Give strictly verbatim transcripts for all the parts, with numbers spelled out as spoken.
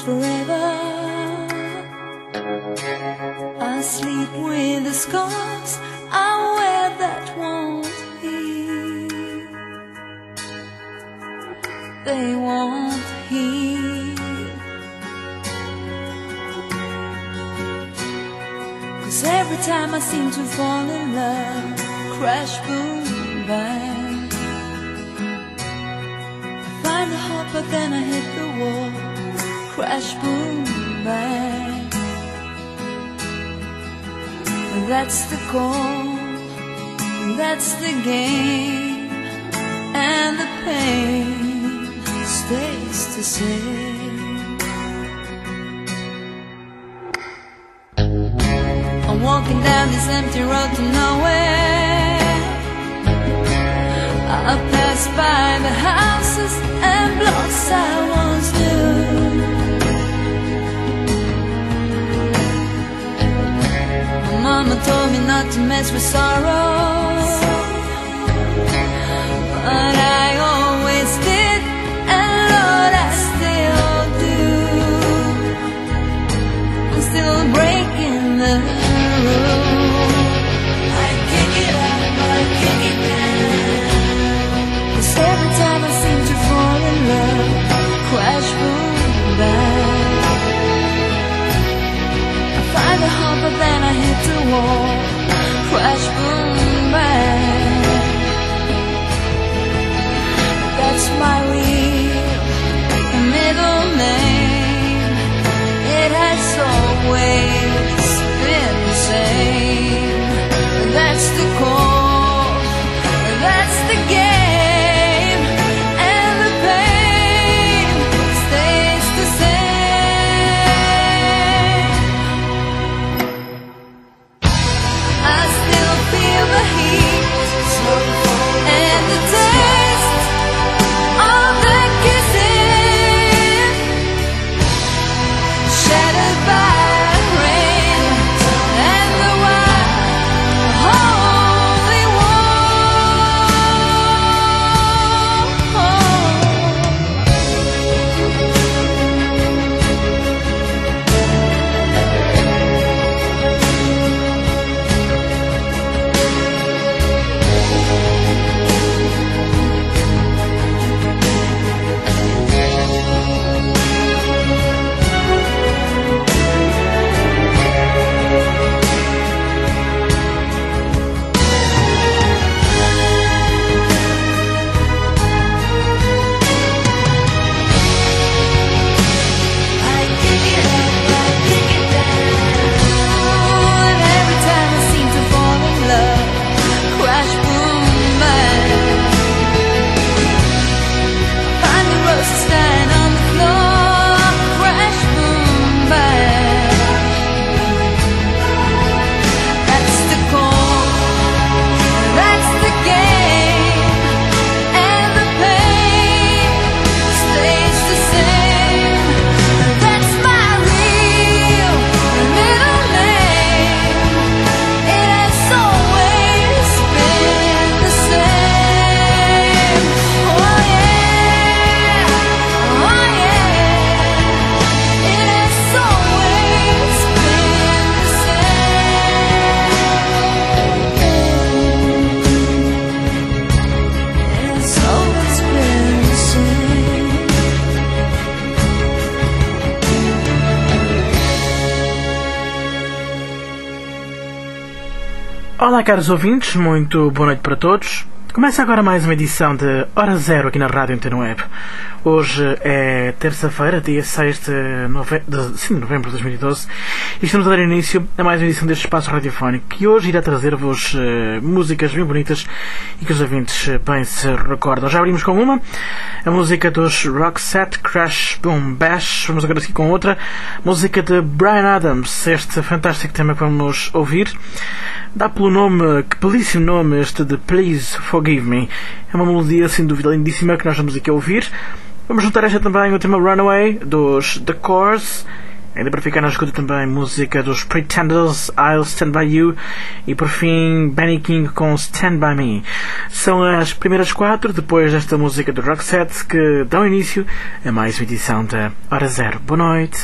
last forever. I sleep with the scars I wear that won't heal. They won't heal. 'Cause every time I seem to fall in love, crash, boom, bang, I find a heart but then I hit the wall. Crash, boom, bang. That's the call, that's the game, and the pain stays the same. I'm walking down this empty road to nowhere. I pass by the houses and blocks I once knew. Mama told me not to mess with sorrow, but I always did, and Lord, I still do. I'm still breaking the rules. I kick it up, I kick it down. 'Cause every time I seem to fall in love, crash, boom, bang, find the heart but then I hit the wall. Crash, boom, bang. That's my real middle name. It has always been the same. That's the call, that's the game, and the pain stays the same. I still feel the heat and the taste of the kissing, shattered by rain and the wild holy Olá, caros ouvintes, muito boa noite para todos. Começa agora mais uma edição de Hora Zero aqui na Rádio Antena Web. Hoje é terça-feira, dia seis de, nove... de... Sim, de novembro de dois mil e doze, e estamos a dar início a mais uma edição deste espaço radiofónico que hoje irá trazer-vos uh, músicas bem bonitas e que os ouvintes uh, bem se recordam. Já abrimos com uma, a música dos Roxette, Crash, Boom, Bash. Vamos agora aqui com outra, música de Bryan Adams, este fantástico tema que vamos ouvir. Dá pelo nome, que belíssimo nome este de Please Forgive Me. É uma melodia sem dúvida lindíssima que nós vamos aqui a ouvir. Vamos juntar esta também ao tema Runaway dos The Corrs Ainda para ficar na escuta também música dos Pretenders, I'll Stand By You, e por fim Benny King com Stand By Me. São as primeiras quatro, depois desta música do Roxette, que dão início a mais uma edição da Hora Zero. Boa noite.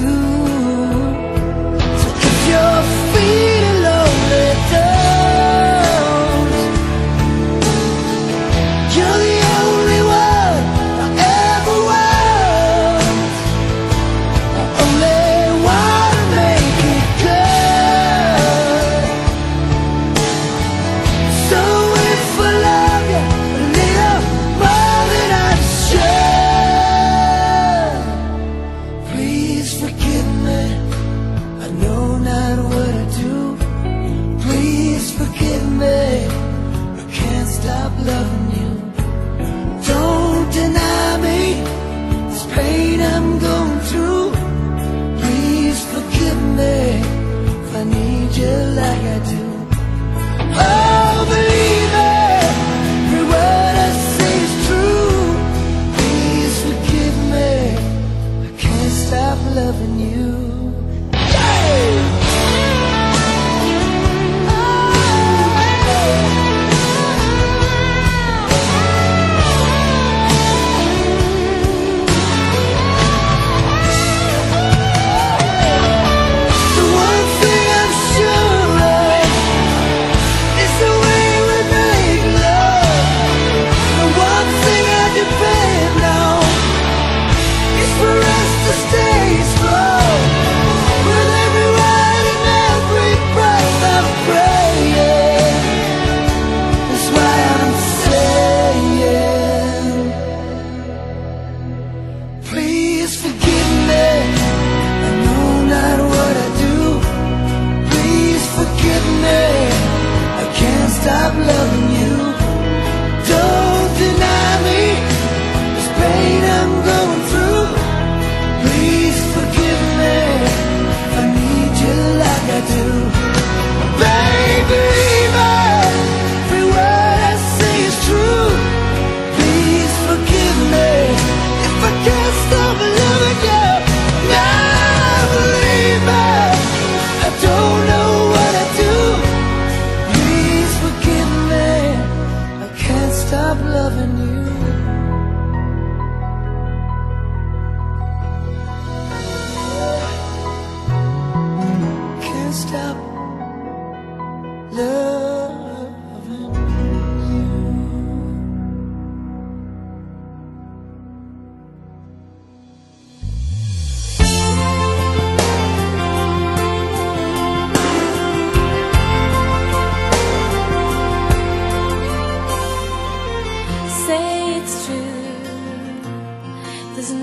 If you're feeling lonely, don't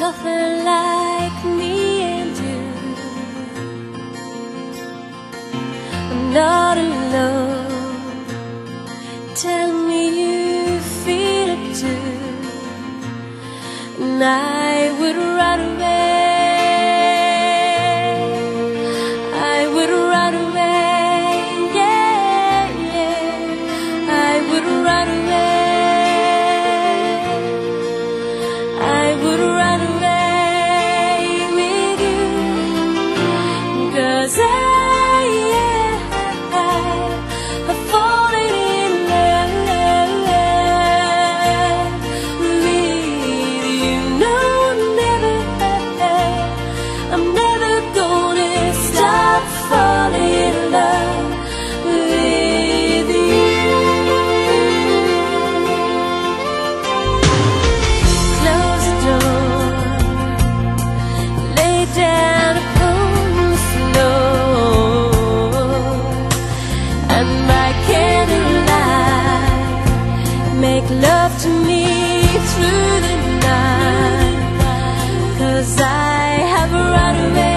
nothing like me and you. I'm not alone. Tell me you feel it too, and I would run away. I would run away. Yeah, yeah. I would run away. I would run away with you, 'cause I, yeah, I've fallen in love with you. No, never, I'm never gonna stop falling in love with you. Close the door, lay down upon the floor, and by candlelight make love to me through the night, 'cause I have run away.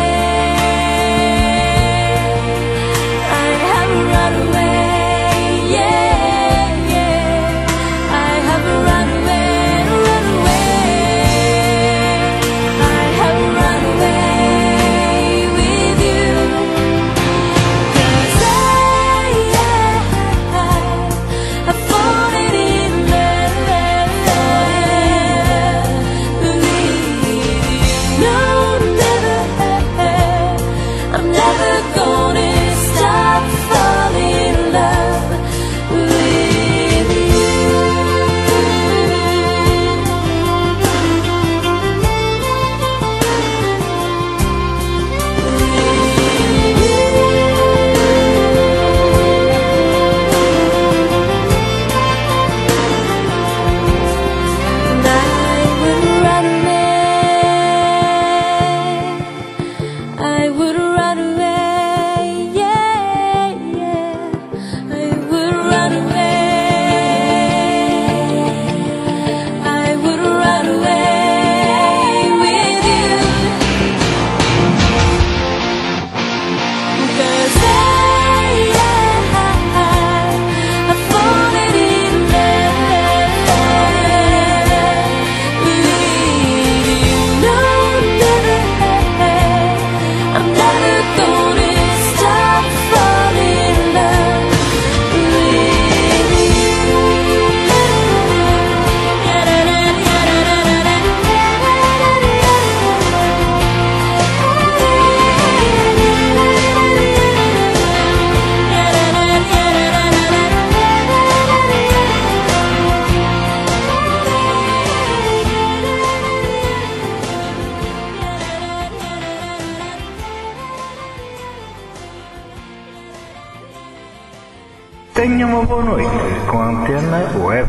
I have run away. Yeah, yeah. I have run away, run away. I have run away with you, 'cause I, yeah, I've fallen in love with you. No, never, I'm never gonna stop falling in love with you. And I would run away. I would run away. Yeah, yeah. I would run away. I would run away with you, 'cause I, yeah, I've fallen in love with you. No, never, I'm never gonna stop falling in love with Tenha uma boa noite com a Antena Web.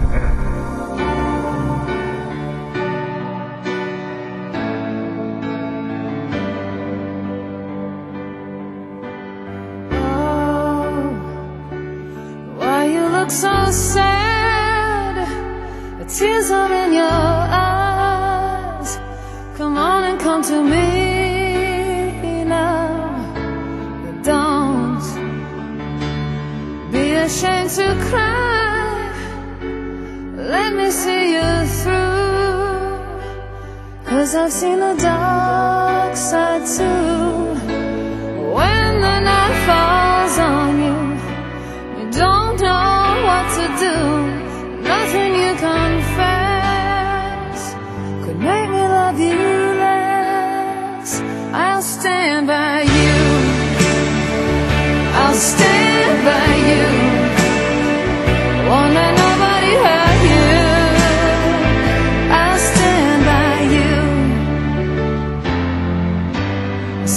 Why you look so sad? The tears are in your eyes. Come on and come to me now. Don't be ashamed to cry. Let me see you through, 'cause I've seen the dark side too. When the night falls on you, you don't know what to do. Nothing you confess could make me love you less. I'll stand by you. I'll stand by you. Won't let nobody hurt you. I'll stand by you.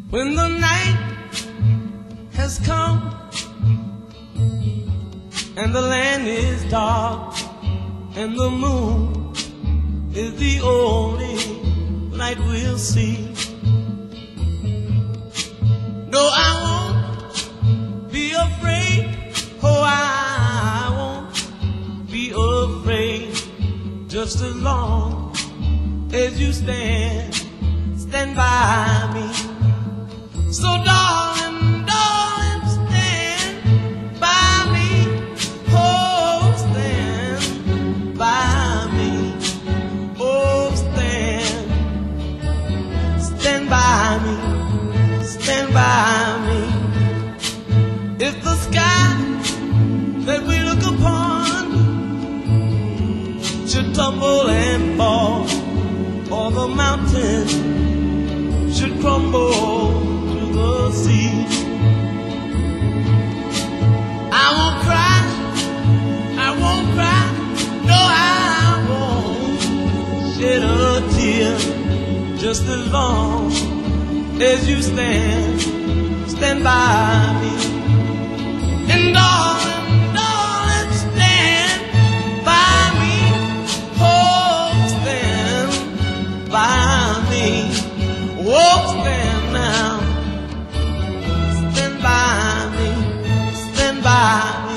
When the night has come and the land is dark and the moon is the only light we'll see. No, I won't be afraid. Oh, I won't be afraid. Just as long as you stand, stand by me. So darling, darling, stand by me. Oh, stand by me. Oh, stand, stand by me. Stand by me. If the sky that we look upon should tumble and fall, or the mountain should crumble to the sea, I won't cry, I won't cry, no, I won't shed a tear. Just as long as you stand, stand by me. And darling, darling, stand by me. Oh, stand by me. Oh, stand now. Stand by me. Stand by me.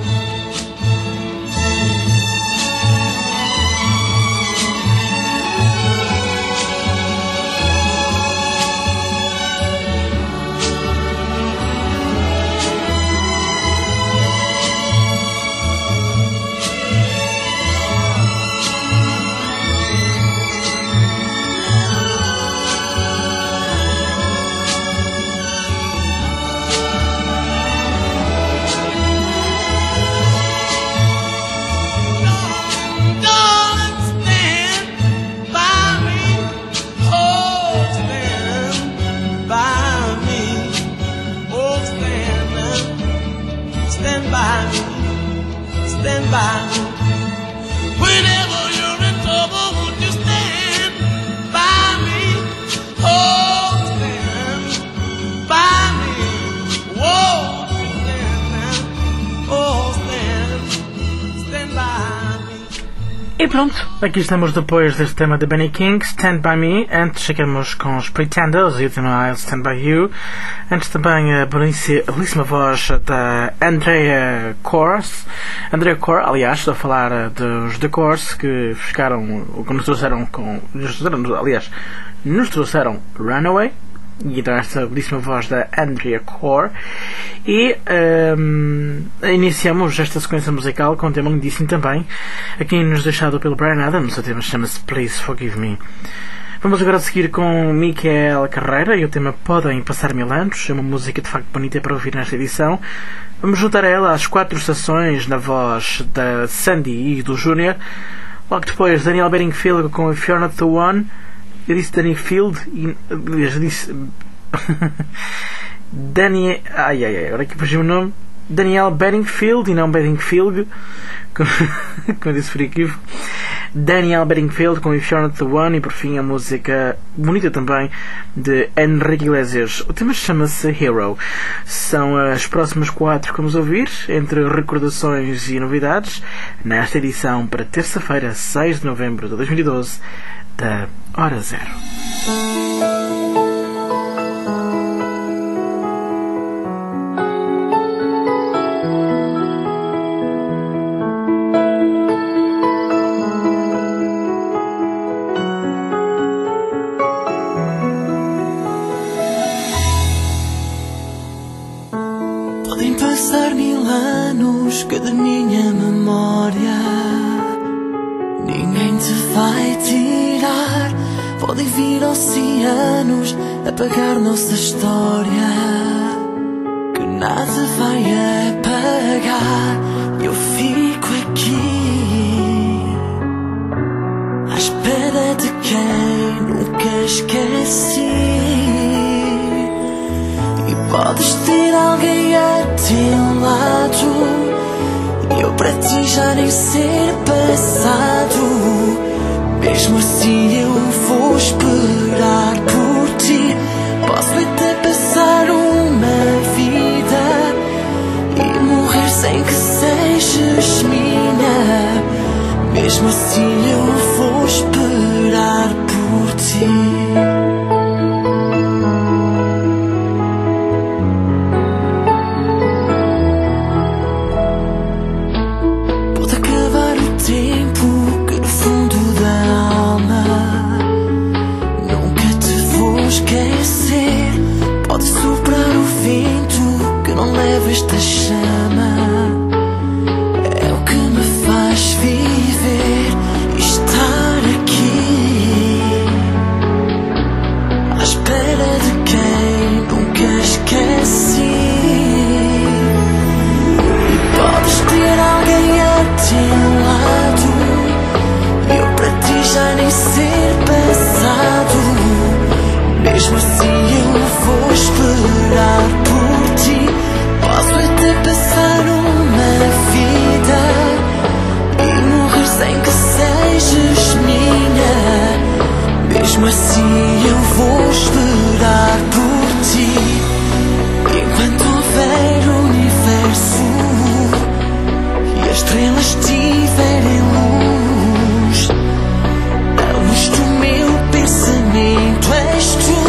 Stand by me. Whenever you're in trouble, won't you stand by me? Oh, stand by me. Whoa, stand now. Oh, stand, stand by me. E pronto, aqui estamos depois deste tema de Benny King, Stand By Me. Antes chegamos com os Pretenders e o tema I'll Stand By You. Antes também a belíssima voz da Andrea Corrs. Andrea Corr, aliás, estou a falar dos The Corrs, que ficaram, o que nos trouxeram com, nos trouxeram, aliás, nos trouxeram Runaway. E então esta belíssima voz da Andrea Corr. E um, iniciamos esta sequência musical com um tema lindíssimo também, aqui nos deixado pelo Bryan Adams. O tema chama-se Please Forgive Me. Vamos agora seguir com Michael Carreira e o tema Podem Passar Mil Anos. É uma música de facto bonita para ouvir nesta edição. Vamos juntar a ela às quatro estações na voz da Sandy e do Júnior. Logo depois Daniel Bedingfield com If You're Not The One. Eu disse Danny Field e eu disse Daniel. Ai ai ai, agora aqui fugiu o nome. Daniel Bedingfield e não Bedingfield, como eu disse por equívoco. Daniel Bedingfield com If You're Not The One. E por fim a música bonita também de Enrique Iglesias. O tema chama-se Hero. São as próximas quatro que vamos ouvir, entre recordações e novidades, nesta edição para terça-feira, seis de novembro de dois mil e doze, da Hora Zero. Podem passar mil anos que da minha memória ninguém te vai tirar. Podem vir oceanos apagar nossa história, que nada vai apagar. Eu fico aqui à espera de quem nunca esqueci. E podes ter alguém a teu lado, eu para ti já nem ser passado. Mesmo assim eu vou esperar por ti. Posso até Mesmo assim eu vou esperar por ti. Pode acabar o tempo que no fundo da alma nunca te vou esquecer. Pode soprar o vento que não leva esta chama. É o que me faz viver e estar aqui, à espera de quem nunca esqueci. E podes ter alguém a teu lado, eu para ti já nem ser passado. Mesmo assim eu vou esperar por ti. Posso até passar uma vida e morrer sem que sejas minha. Mesmo assim eu vou esperar por ti. Enquanto houver universo e as estrelas tiverem luz, a luz do meu pensamento és tu.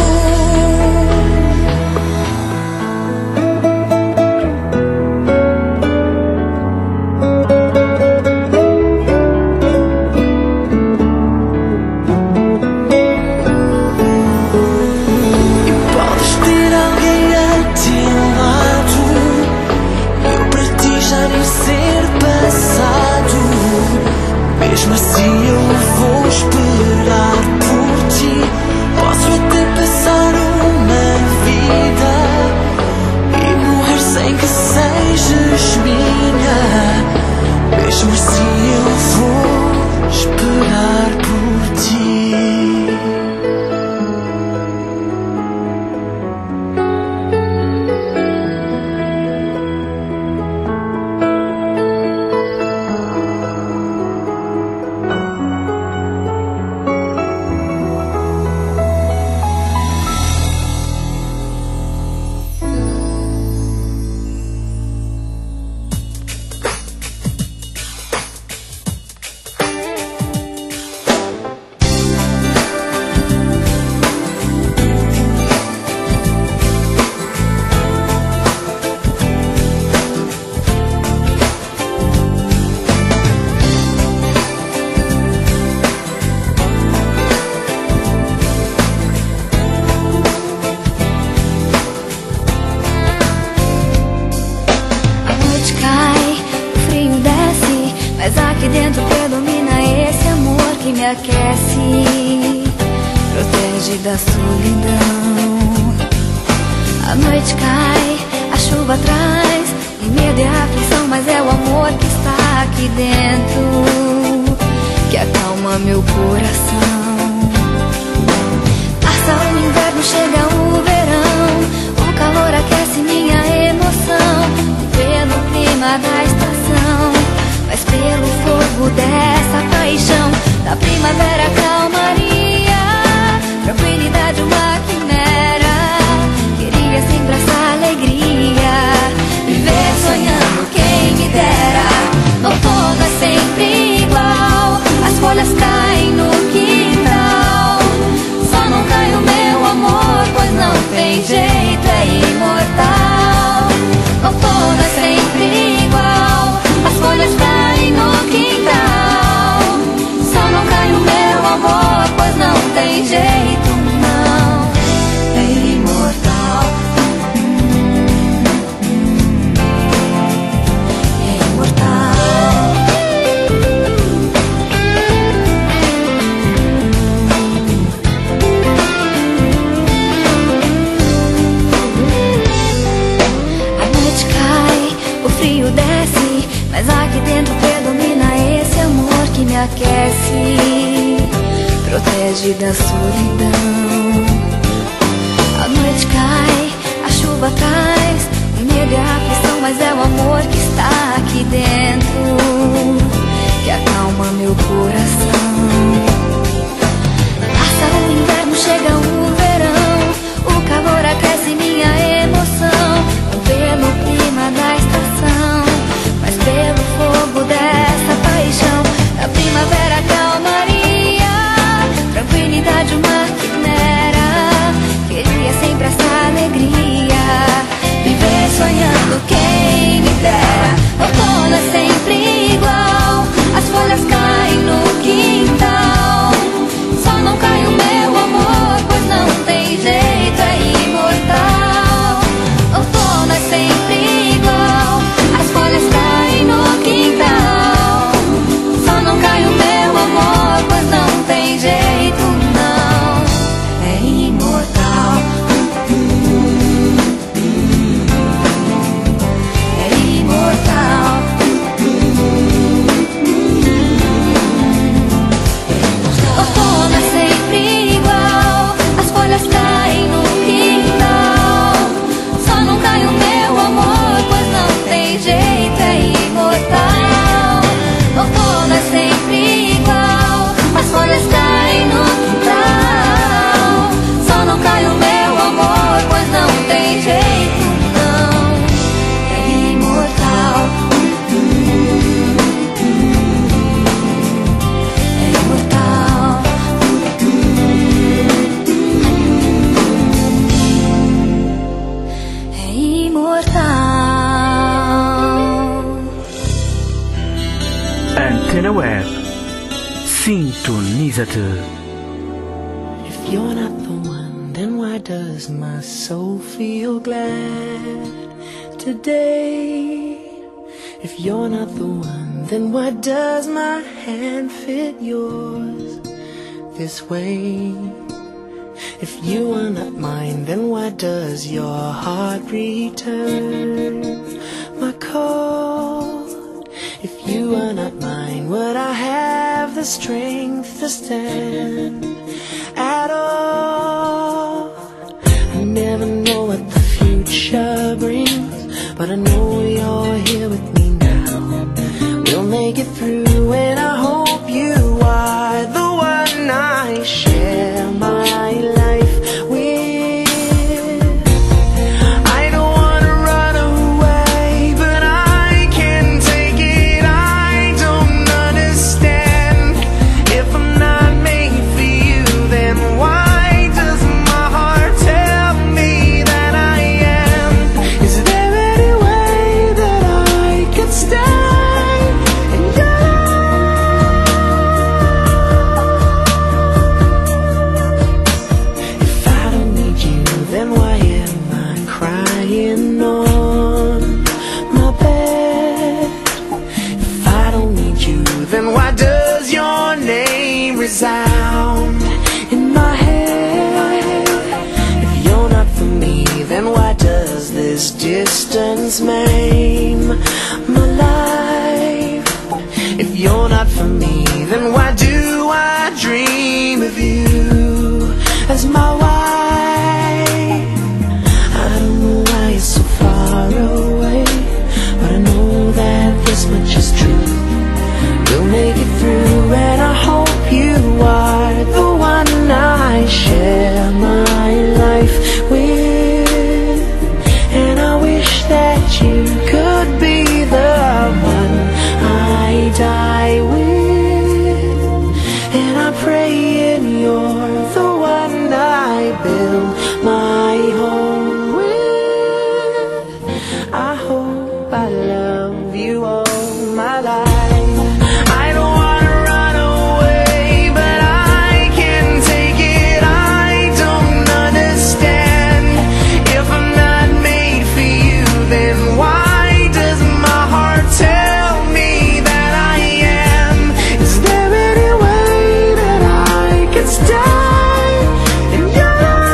Mesmo assim eu vou esperar por ti. Posso até passar uma vida e morrer sem que sejas minha. Mesmo assim eu vou esperar por ti. Aqui dentro predomina esse amor que me aquece, protege da solidão. A noite cai, a chuva traz e medo e aflição, mas é o amor que está aqui dentro que acalma meu coração. Passa o inverno, chega o verão, o calor aquece minha emoção. Pelo clima da estação, mas pelo fogo dessa paixão, da primavera calmaria, tranquilidade uma quimera. Queria sempre essa alegria, viver sonhando quem me dera. Outono é sempre igual, as folhas caem no quintal. Só não cai o meu amor, pois não tem jeito, é imortal. Outono é sempre igual, as folhas caem no quintal. Só não cai o meu amor, pois não tem jeito, não, é imortal. É imortal. A noite cai, o frio desce, mas aqui dentro predomina esse amor que me aquece, protege da solidão. A noite cai, a chuva traz o medo e a aflição, mas é o amor que está aqui dentro que acalma meu coração. Passa o inverno, chega o verão, o calor aquece minha emoção. Não pelo clima da estação, mas pelo fogo dessa paixão, da primavera Sintoniza-te. If you're not the one, then why does my soul feel glad today? If you're not the one, then why does my hand fit yours this way? If you are not mine, then why does your heart return my call? If you are not mine, would I have the strength to stand at all? I never know what the future brings, but I know you're here with me now. We'll make it through, and I hope you are the one I share my life with. I don't wanna run away, but I can't take it. I don't understand. If I'm not made for you, then why does my heart tell me that I am? Is there any way that I could stay in your life? If I don't need you, then why am I crying on my bed? If I don't need you, then why does your name resound in my head? If you're not for me, then why does this distance maim my life? If you're not for me, then why do I dream of you as my wife? I don't know why you're so far away, but I know that this much is true. We'll make it through, and I hope you are the one I share my life with. And I wish that you could be the one I die with. And I pray and you're the one I build my home with. I hope I love you all my life. I don't wanna run away, but I can't take it. I don't understand. If I'm not made for you, then why does my heart tell me that I am? Is there any way that I can stay in your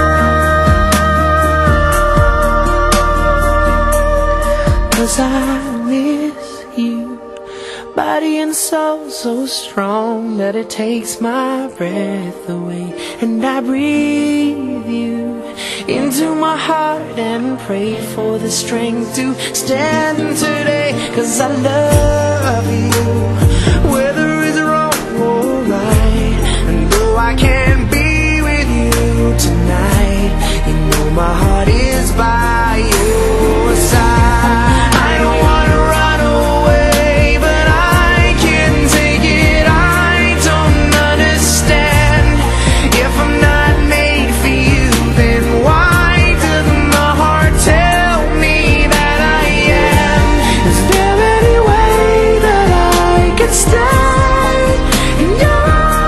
life? 'Cause I miss you, body and soul so strong that it takes my breath away. And I breathe you into my heart and pray for the strength to stand today. 'Cause I love you, whether it's wrong or right. And though I can't be with you tonight, you know my heart is by your side. I don't wanna run away, but I can't take it. I don't understand. If I'm not made for you, then why does my heart tell me that I am? Is there any way that I could stay in your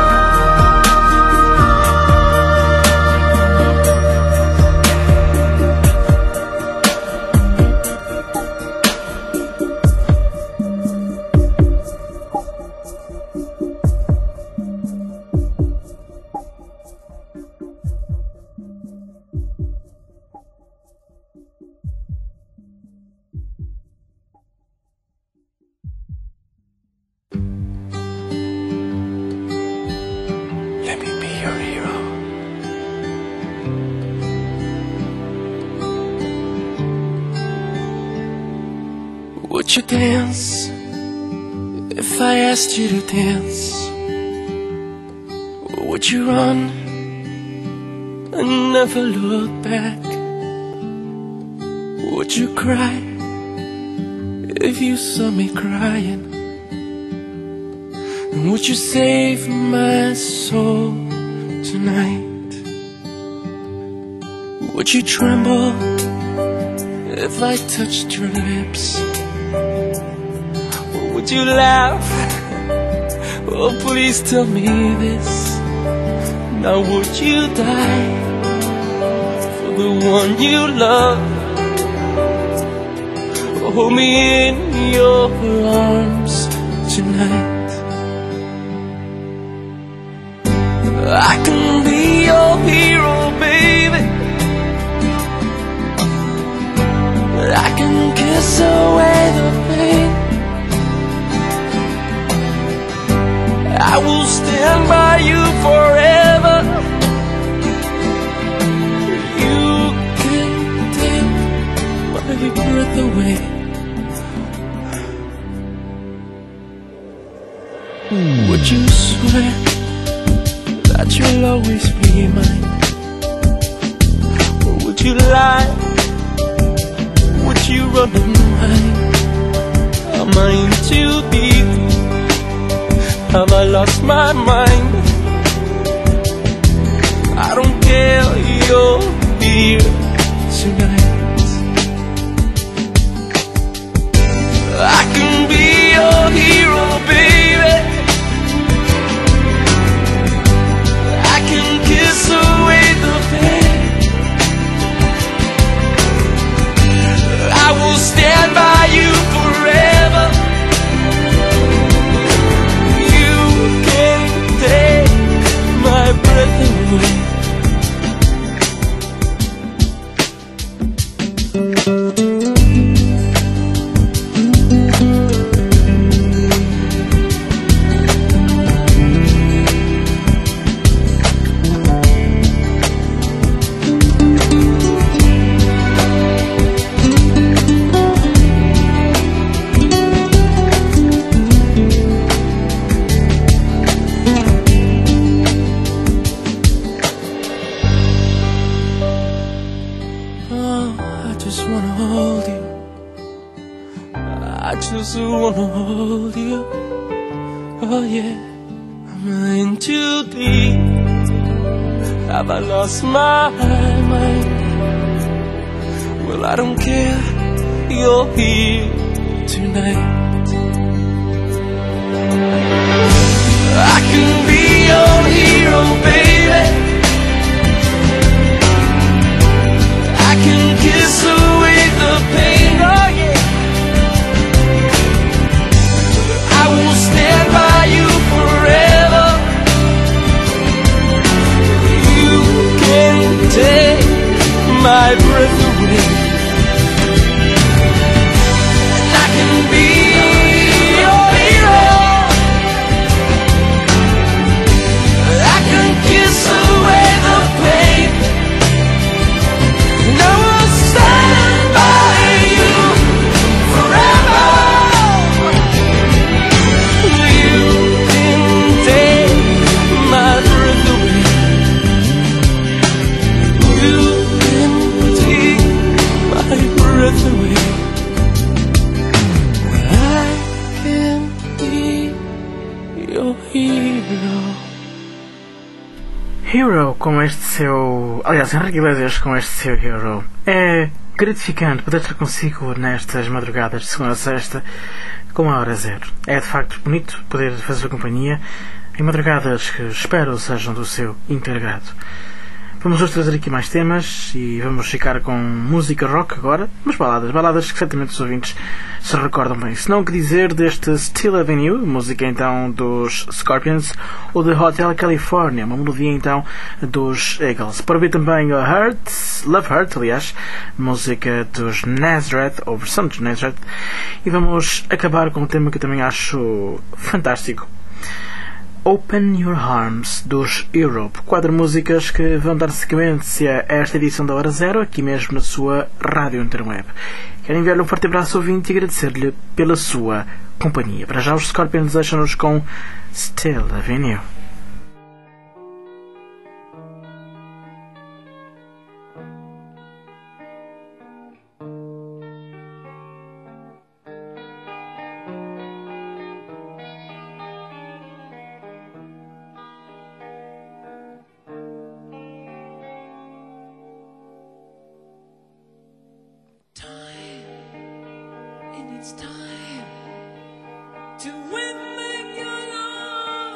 Let me be your hero. Would you dance if I asked you to dance? Or would you run and never look back? Would you cry if you saw me crying? And would you save my soul tonight? Would you tremble if I touched your lips? Or would you laugh Oh, please tell me this. Now would you die for the one you love? Hold me in your arms tonight. I can be your hero, baby. I can kiss away the pain. I will stand by you forever. You can take my breath away. Would you swear that you'll always be mine? Or would you lie? Would you run and hide? Am I in too deep? Have I lost my mind? I don't care, you're here tonight. I can be your hero, baby. I can kiss away the pain. I will stand by you forever. You can't take my breath away. Have I lost my mind? Well, I don't care, you're here tonight. I can be your hero, baby. I can kiss away the pain, oh yeah. I will stand by you forever. Take my breath away. And I can be your hero. I can kiss away the pain. And I will stand by you forever. You can take my breath away. Breath away. I can be your hero. Hero com este seu... Aliás, Henrique Iglesias com este seu Hero. É gratificante poder estar consigo nestas madrugadas de segunda a sexta com a hora zero. É de facto bonito poder fazer companhia em madrugadas que espero sejam do seu integrado. Vamos hoje trazer aqui mais temas e vamos ficar com música rock agora, mas baladas, baladas que certamente os ouvintes se recordam bem. Se não, o que dizer deste Still Avenue, música então dos Scorpions, ou de Hotel California, uma melodia então dos Eagles. Para ouvir também o Hurt, Love Hurt, aliás, música dos Nazareth, ou versão dos Nazareth, e vamos acabar com um tema que eu também acho fantástico. Open Your Arms, dos Europe. Quatro músicas que vão dar sequência a esta edição da Hora Zero, aqui mesmo na sua Rádio Interweb. Quero enviar-lhe um forte abraço ao ouvinte e agradecer-lhe pela sua companhia. Para já os Scorpions deixam-nos com Still Avenue. It's time to win, make your life.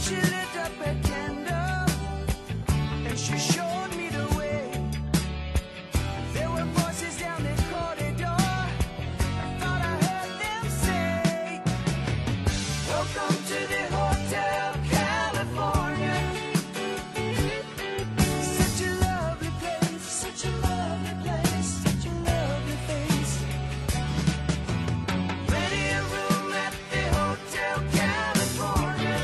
she lit up a candle and she showed me the way. There were voices down the corridor. I thought I heard them say, welcome to the Hotel California. Such a lovely place, such a lovely place, such a lovely face. Plenty of room at the Hotel California.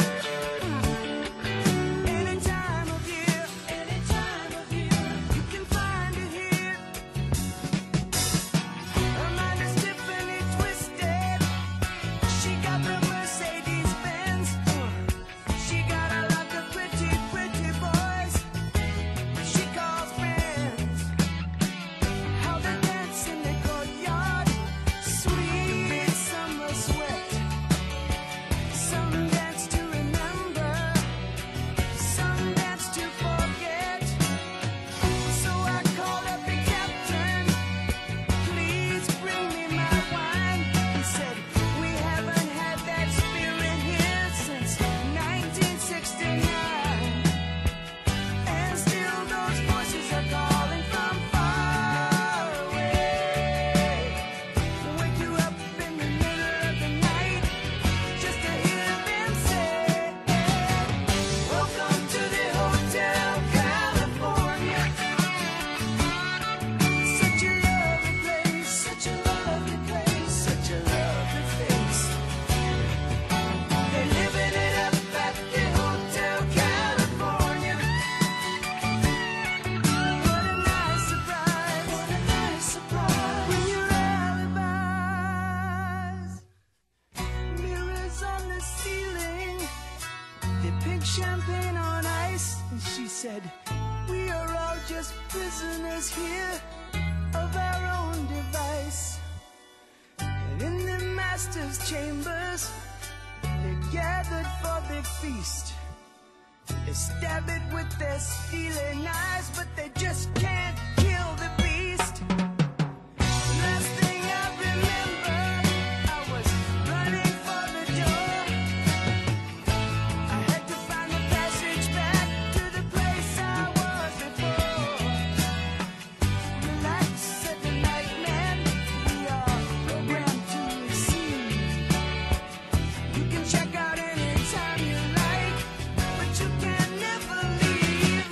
Any time of year, any time of year, you can find it here. Her mind is Tiffany twisted. She got the Mercedes Benz. She got a lot of pretty, pretty boys she calls friends. How they dance in the courtyard, sweet summer sweat. Some dance to remember, some dance to forget. So I called up the captain, please bring me my wine. He said, we haven't had that spirit here since nineteen sixty-nine. And still those voices are calling from far away. Wake you up in the middle of the night just to hear them say, welcome to the Hotel California. Such a lovely place, such a lovely place, such a lovely face. They're living it up at the Hotel California. What a nice surprise, what a nice surprise. When your alibis, mirrors on the ceiling, they pink champagne on ice. And she said, we are all just prisoners here of our own device. And in the master's chambers, they gathered for the feast. They stab it with their steely knives, but they just can't kill the beast. Last thing I remember, I was running for the door. I had to find the passage back to the place I was before. Relax, said the night man, we are programmed to receive. You can check out anytime you like, but you can never leave.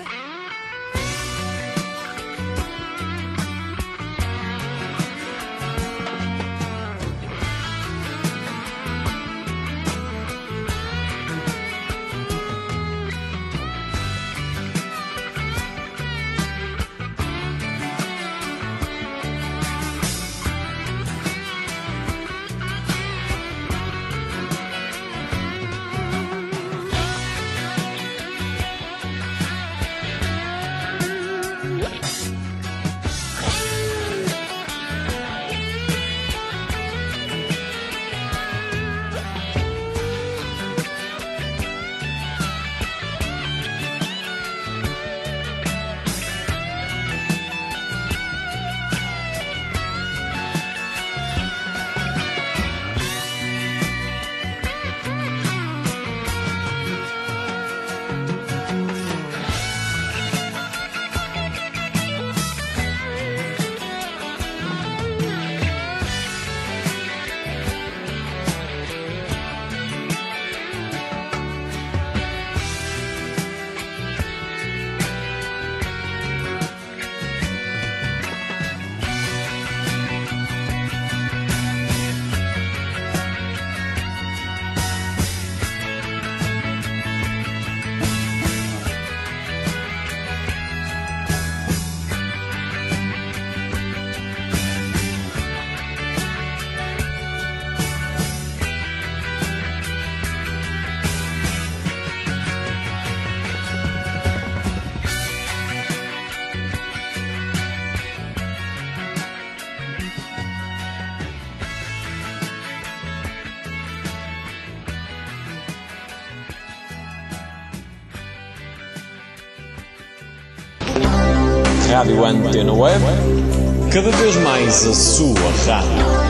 Rádio Antena Web, cada vez mais a sua rádio.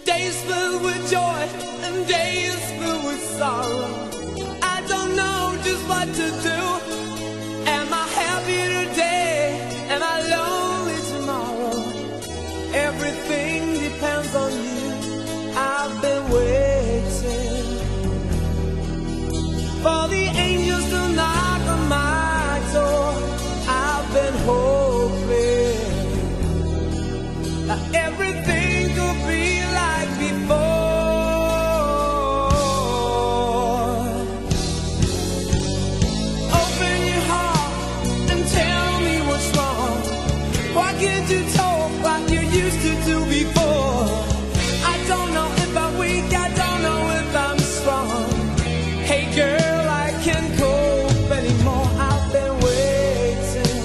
Days filled with joy and days filled with sorrow. I don't know just what to do. Am I happy today? Am I lonely tomorrow? Everything depends on you. I've been waiting for the angels to knock on my door. I've been hoping that everything could be like before. Open your heart and tell me what's wrong. Why can't you talk like you used to do before? I don't know if I'm weak, I don't know if I'm strong. Hey girl, I can't cope anymore. I've been waiting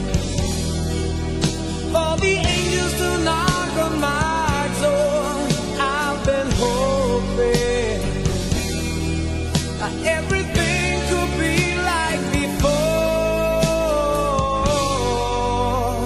for the angels to knock on my door. I've been hoping that everything could be like before.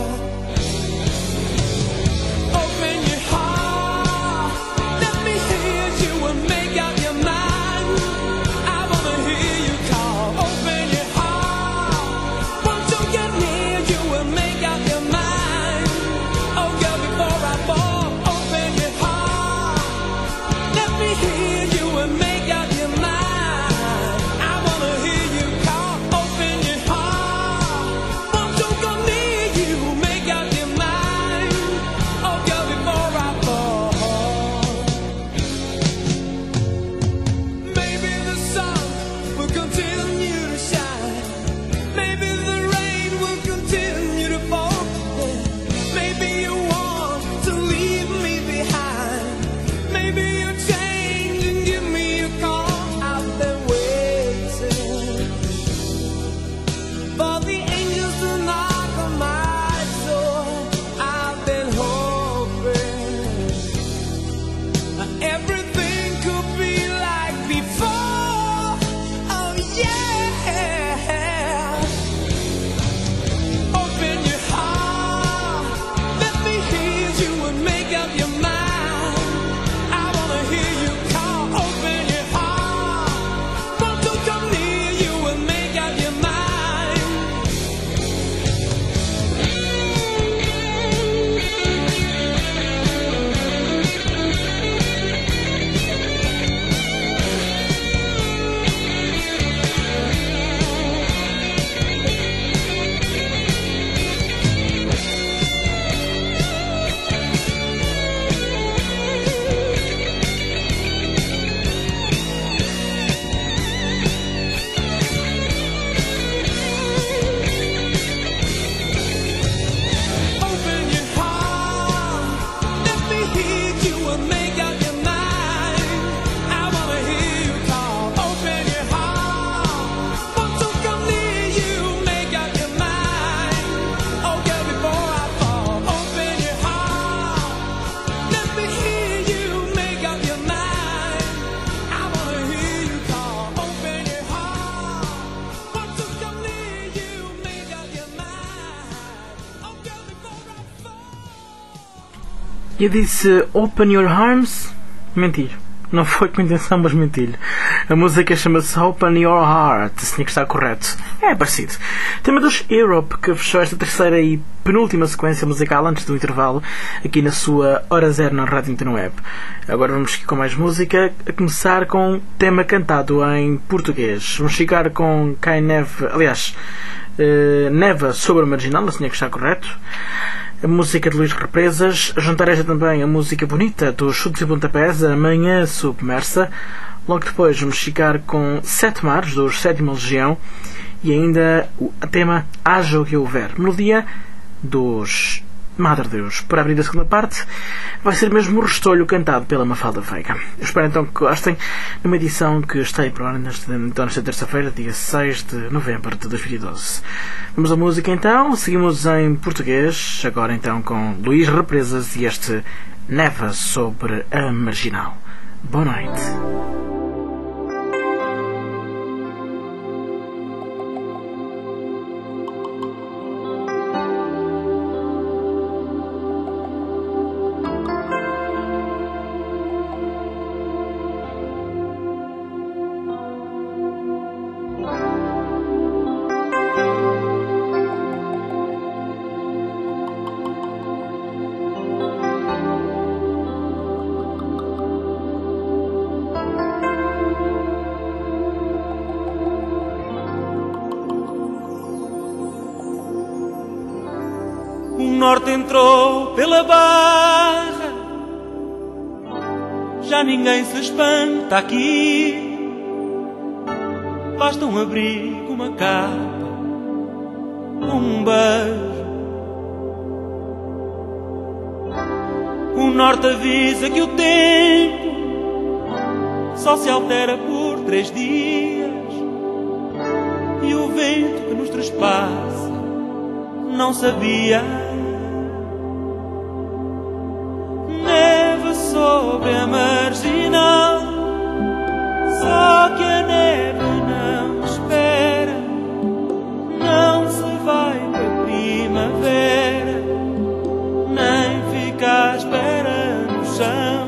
Open your heart, let me hear you and make up your mind. I wanna hear you call. Open your heart, won't you get near you and make up your mind? Oh girl, before I fall, open your heart, let me hear you and make up your mind. I wanna hear you call. Open your heart, won't you come near you, make up your mind? Oh girl, before I fall. Maybe the sun will continue to shine. Maybe the rain will continue to fall. Maybe you want to leave me behind. Maybe you'll change and give me a call. I've been waiting for the angels to knock on my door. I've been hoping that everything could be like before. Oh yeah. Open your heart, let me hear you and make up your mind. I wanna hear you call. Open your heart, won't you come near you and make up your mind? Open your heart, let me hear you and make up your mind. I wanna hear you call. Open your heart, won't you come near you, make up your mind. Oh girl, before I fall. Open your heart, let me hear you, make up your mind. I wanna hear you call. Open your heart, won't you come near you, make up your mind. Oh girl, before I fall. Eu disse Open Your Arms? Mentir. Não foi com intenção, mas mentir. A música chama-se Open Your Heart. Tinha que estar correto. É parecido. Tema dos Europe, que fechou esta terceira e penúltima sequência musical antes do intervalo, aqui na sua Hora Zero na Rádio Antena Web. Agora vamos ficar com mais música, a começar com um tema cantado em português. Vamos ficar com Cai Neve, aliás, uh, Neva sobre a Marginal, assim tinha que estar correto. A música de Luís Represas, juntar esta também a música bonita dos Chutes e Pontapés, a Manhã Submersa. Logo depois vamos ficar com Sete Mares, dos Sétima Legião, e ainda o tema Haja o que houver, melodia dos Madre Deus. Para abrir a segunda parte vai ser mesmo o Restolho cantado pela Mafalda Veiga. Eu espero então que gostem numa edição que está aí para lá nesta, então, nesta terça-feira, dia seis de novembro de dois mil e doze. Vamos à música então, seguimos em português, agora então com Luís Represas e este Neva sobre a Marginal. Boa noite. norte entrou pela barra, já ninguém se espanta aqui. Basta um abrigo, uma capa, um beijo. O norte avisa que o tempo só se altera por três dias, e o vento que nos trespassa não sabia. Neve sobre a marginal, só que a neve não espera, não se vai para primavera, nem fica à espera no chão.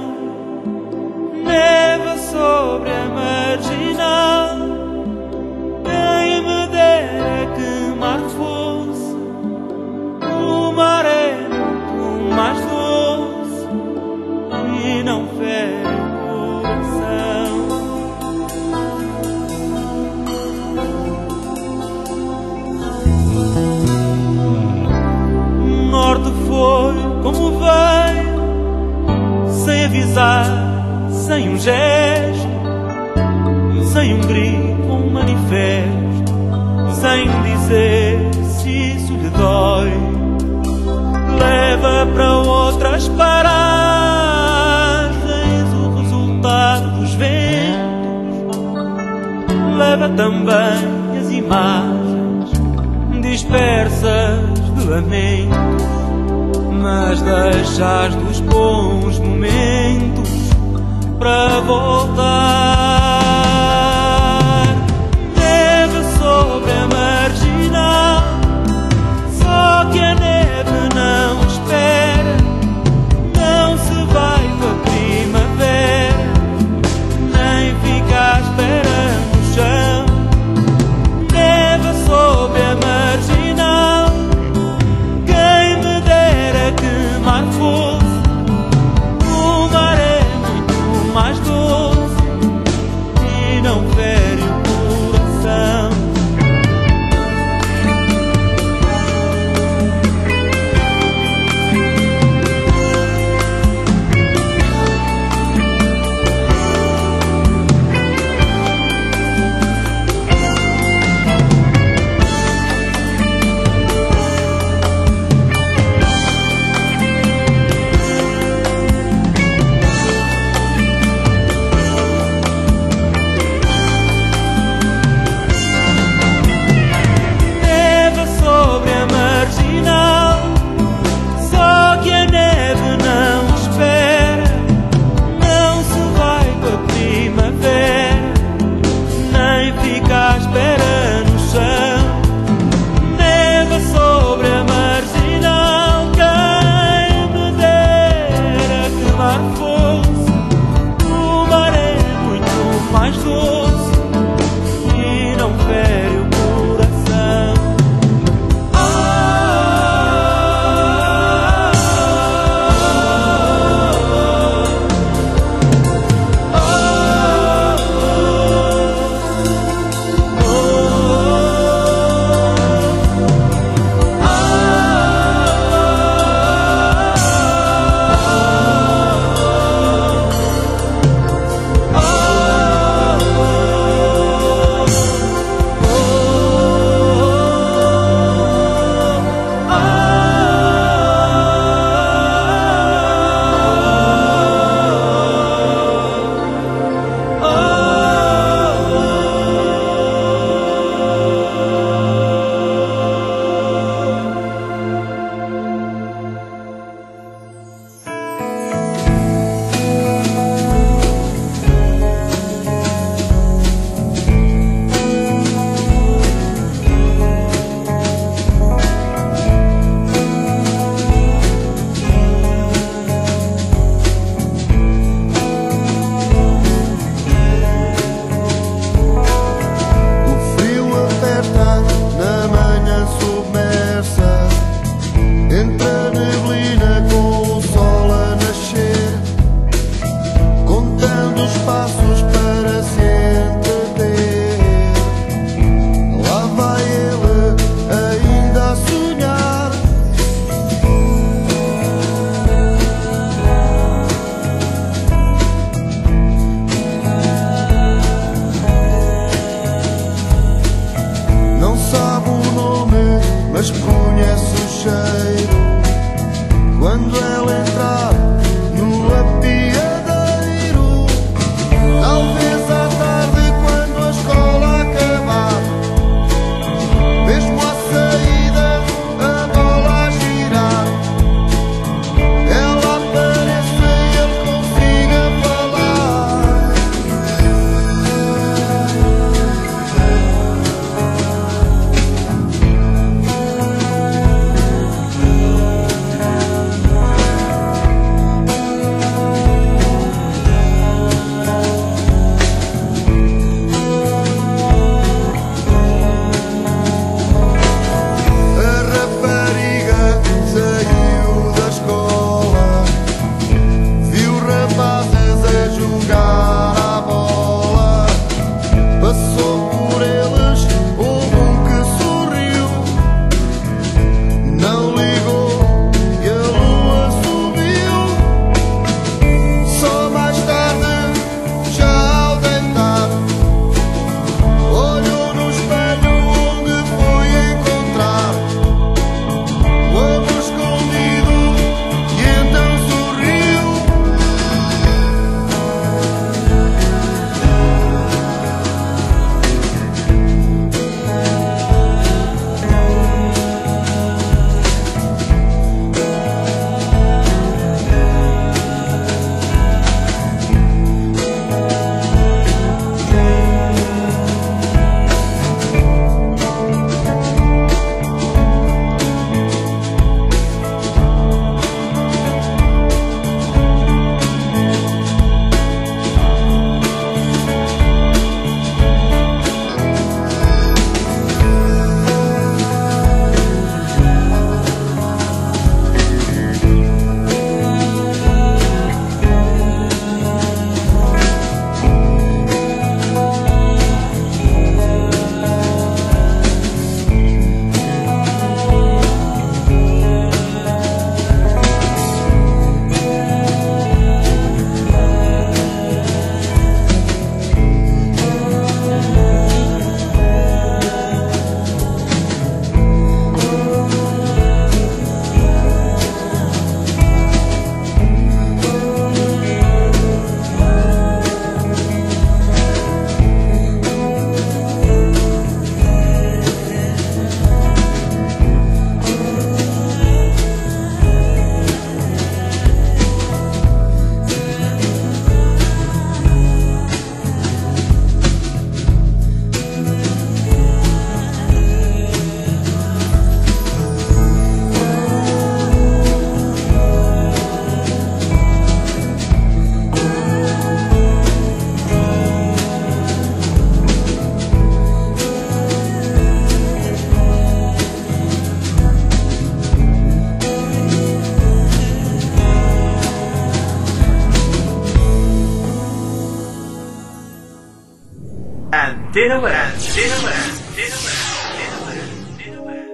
Neve sobre a marginal, quem me dera que mar fosse. O mar é muito mais doce e não fere o coração. O norte foi como veio, sem avisar, sem um gesto, sem um grito, um manifesto, sem dizer se isso lhe dói. Leva para outras paragens o resultado dos ventos, leva também as imagens dispersas de lamento, mas deixas dos bons momentos para voltar. Neve sobre a marginal, só que a neve não espera, não se vai para primavera, nem fica à espera no chão. Neve sobre a marginal, quem me dera que mar fosse. O mar é muito mais doce e não fere o coração. Neve sobre a marginal, só que a neve não espera, não se vai para primavera, nem fica à espera no chão. Neve sobre a marginal, quem me dera que mar fosse. O mar é muito mais doce e não fere o coração. Antena Web. Antena Web. Antena Web. Antena Web.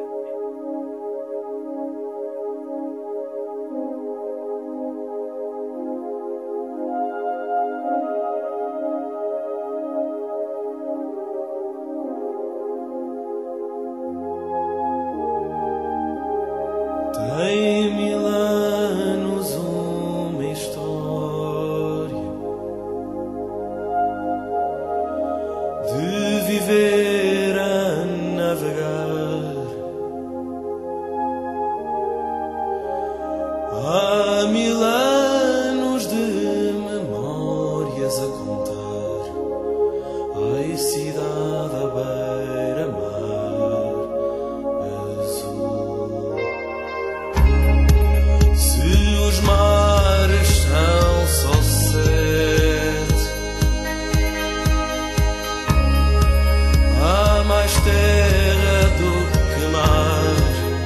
Tem mil anos uma história de viver a navegar. Há mil anos de memórias a contar. Ai, cidade à beira-mar azul. Se os mares são só sete, há mais terra do que mar.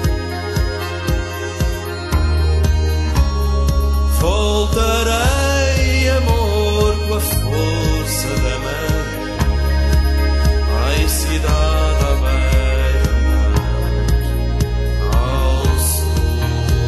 Voltarei, amor, com a força da mão. Ai, cidade à beira-mar ao sul.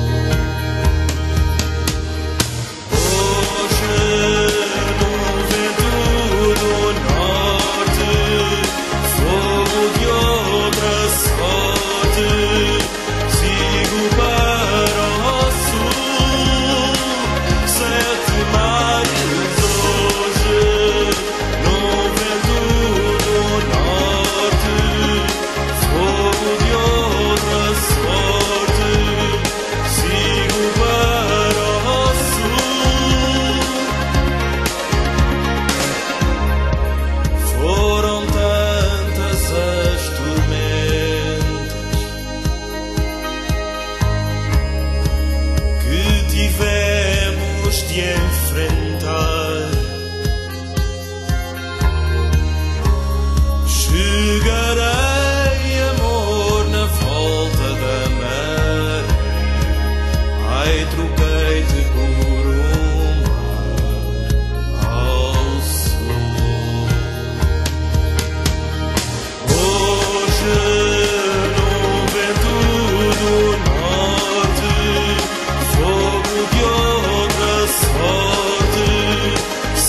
Hoje, no vento do norte, fogo de outra sorte, sigo para o sul. Sete mares hoje, no vento do norte, fogo de outra sorte, sigo para o sul. Foram tantas as tormentas que tivemos de enfrentar. Chegarei, amor, na volta da mar. Ai, troquei-te por um mar ao sul. Hoje, no vento do norte, fogo de outra sorte,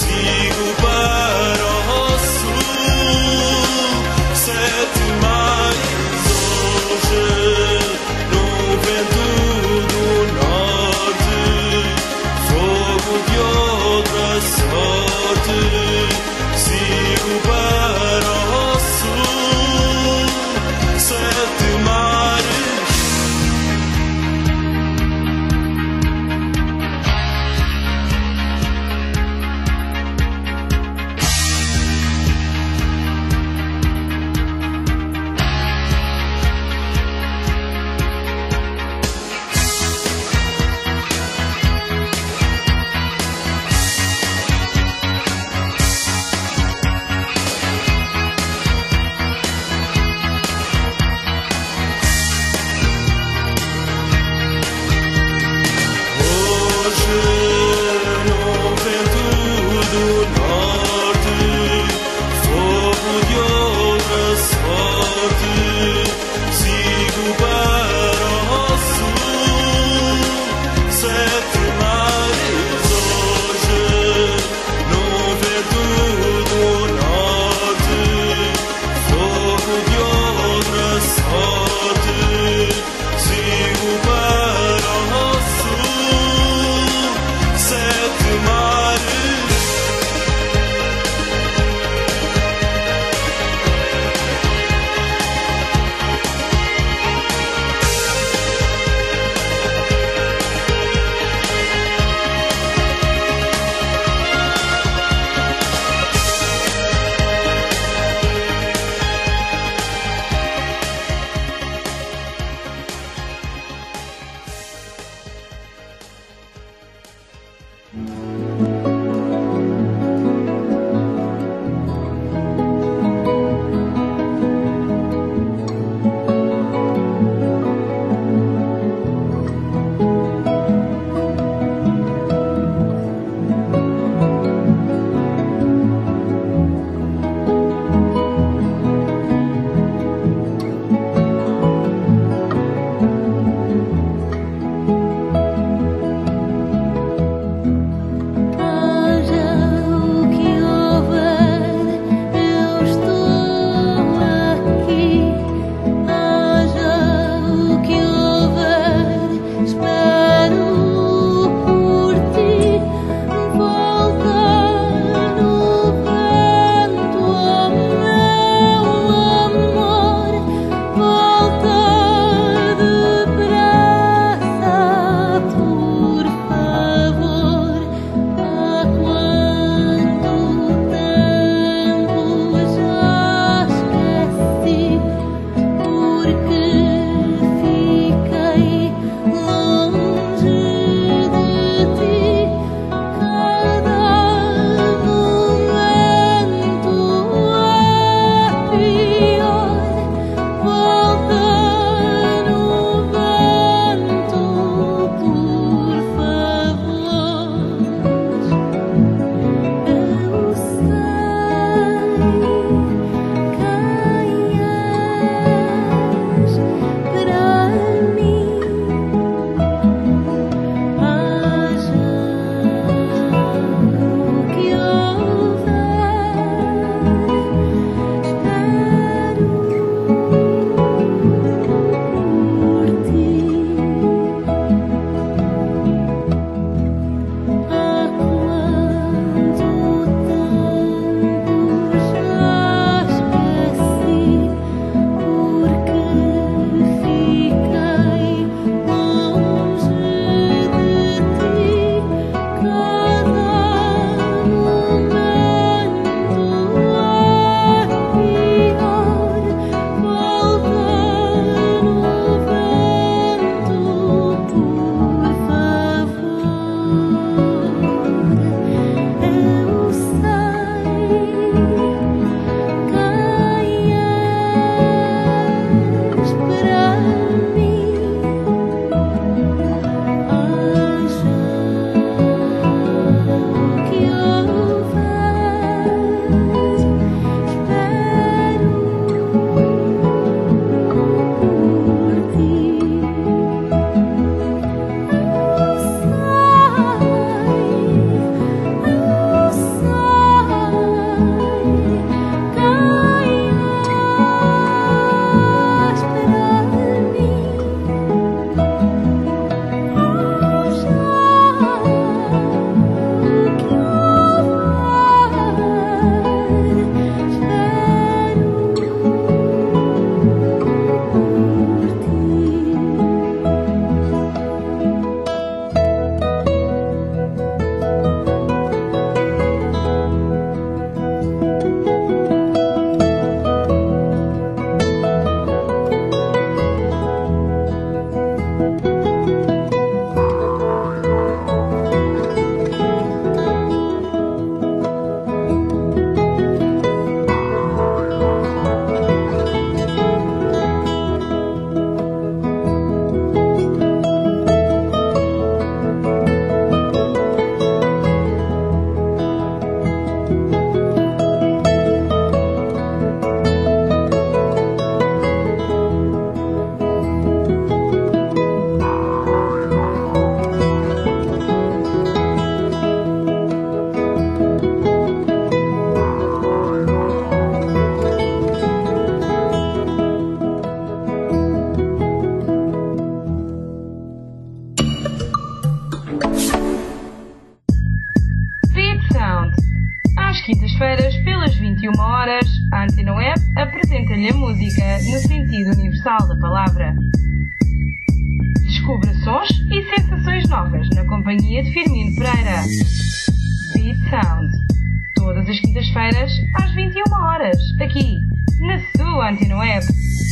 quintas-feiras, pelas vinte e uma horas, a Antena Web apresenta-lhe a música no sentido universal da palavra. Descubra sons e sensações novas na companhia de Firmino Pereira. Beat Sound. Todas as quintas-feiras, às vinte e uma horas, aqui, na sua Antena Web.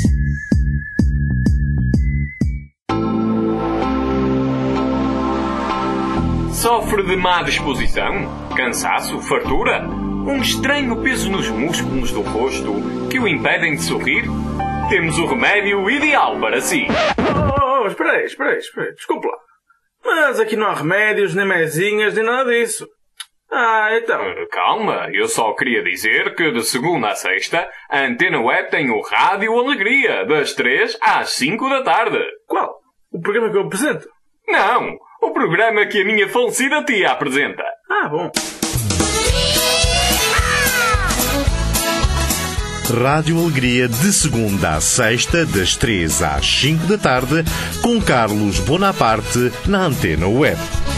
Sofre de má disposição? Cansaço? Fartura? Um estranho peso nos músculos do rosto que o impedem de sorrir? Temos o remédio ideal para si. Oh, oh, espera aí, espera aí, espera aí. Desculpa lá. Mas aqui não há remédios, nem mesinhas, nem nada disso. Ah, então... Calma, eu só queria dizer que de segunda a sexta, a Antena Web tem o Rádio Alegria, das três às cinco da tarde. Qual? O programa que eu apresento? Não, o programa que a minha falecida tia apresenta. Ah, bom. Rádio Alegria, de segunda à sexta, das três às cinco da tarde, com Carlos Bonaparte, na Antena Web.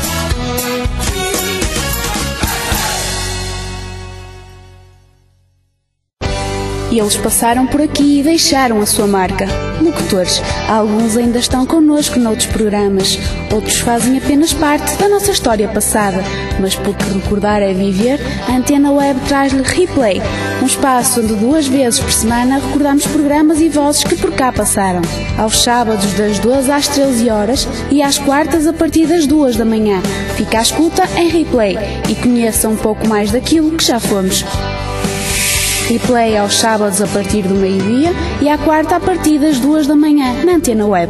Eles passaram por aqui e deixaram a sua marca. Locutores, alguns ainda estão connosco noutros programas, outros fazem apenas parte da nossa história passada, mas porque recordar é viver, a Antena Web traz-lhe Replay, um espaço onde duas vezes por semana recordamos programas e vozes que por cá passaram. Aos sábados das doze às treze horas e às quartas a partir das duas da manhã. Fica à escuta em Replay e conheça um pouco mais daquilo que já fomos. Replay aos sábados a partir do meio-dia e à quarta a partir das duas da manhã na Antena Web.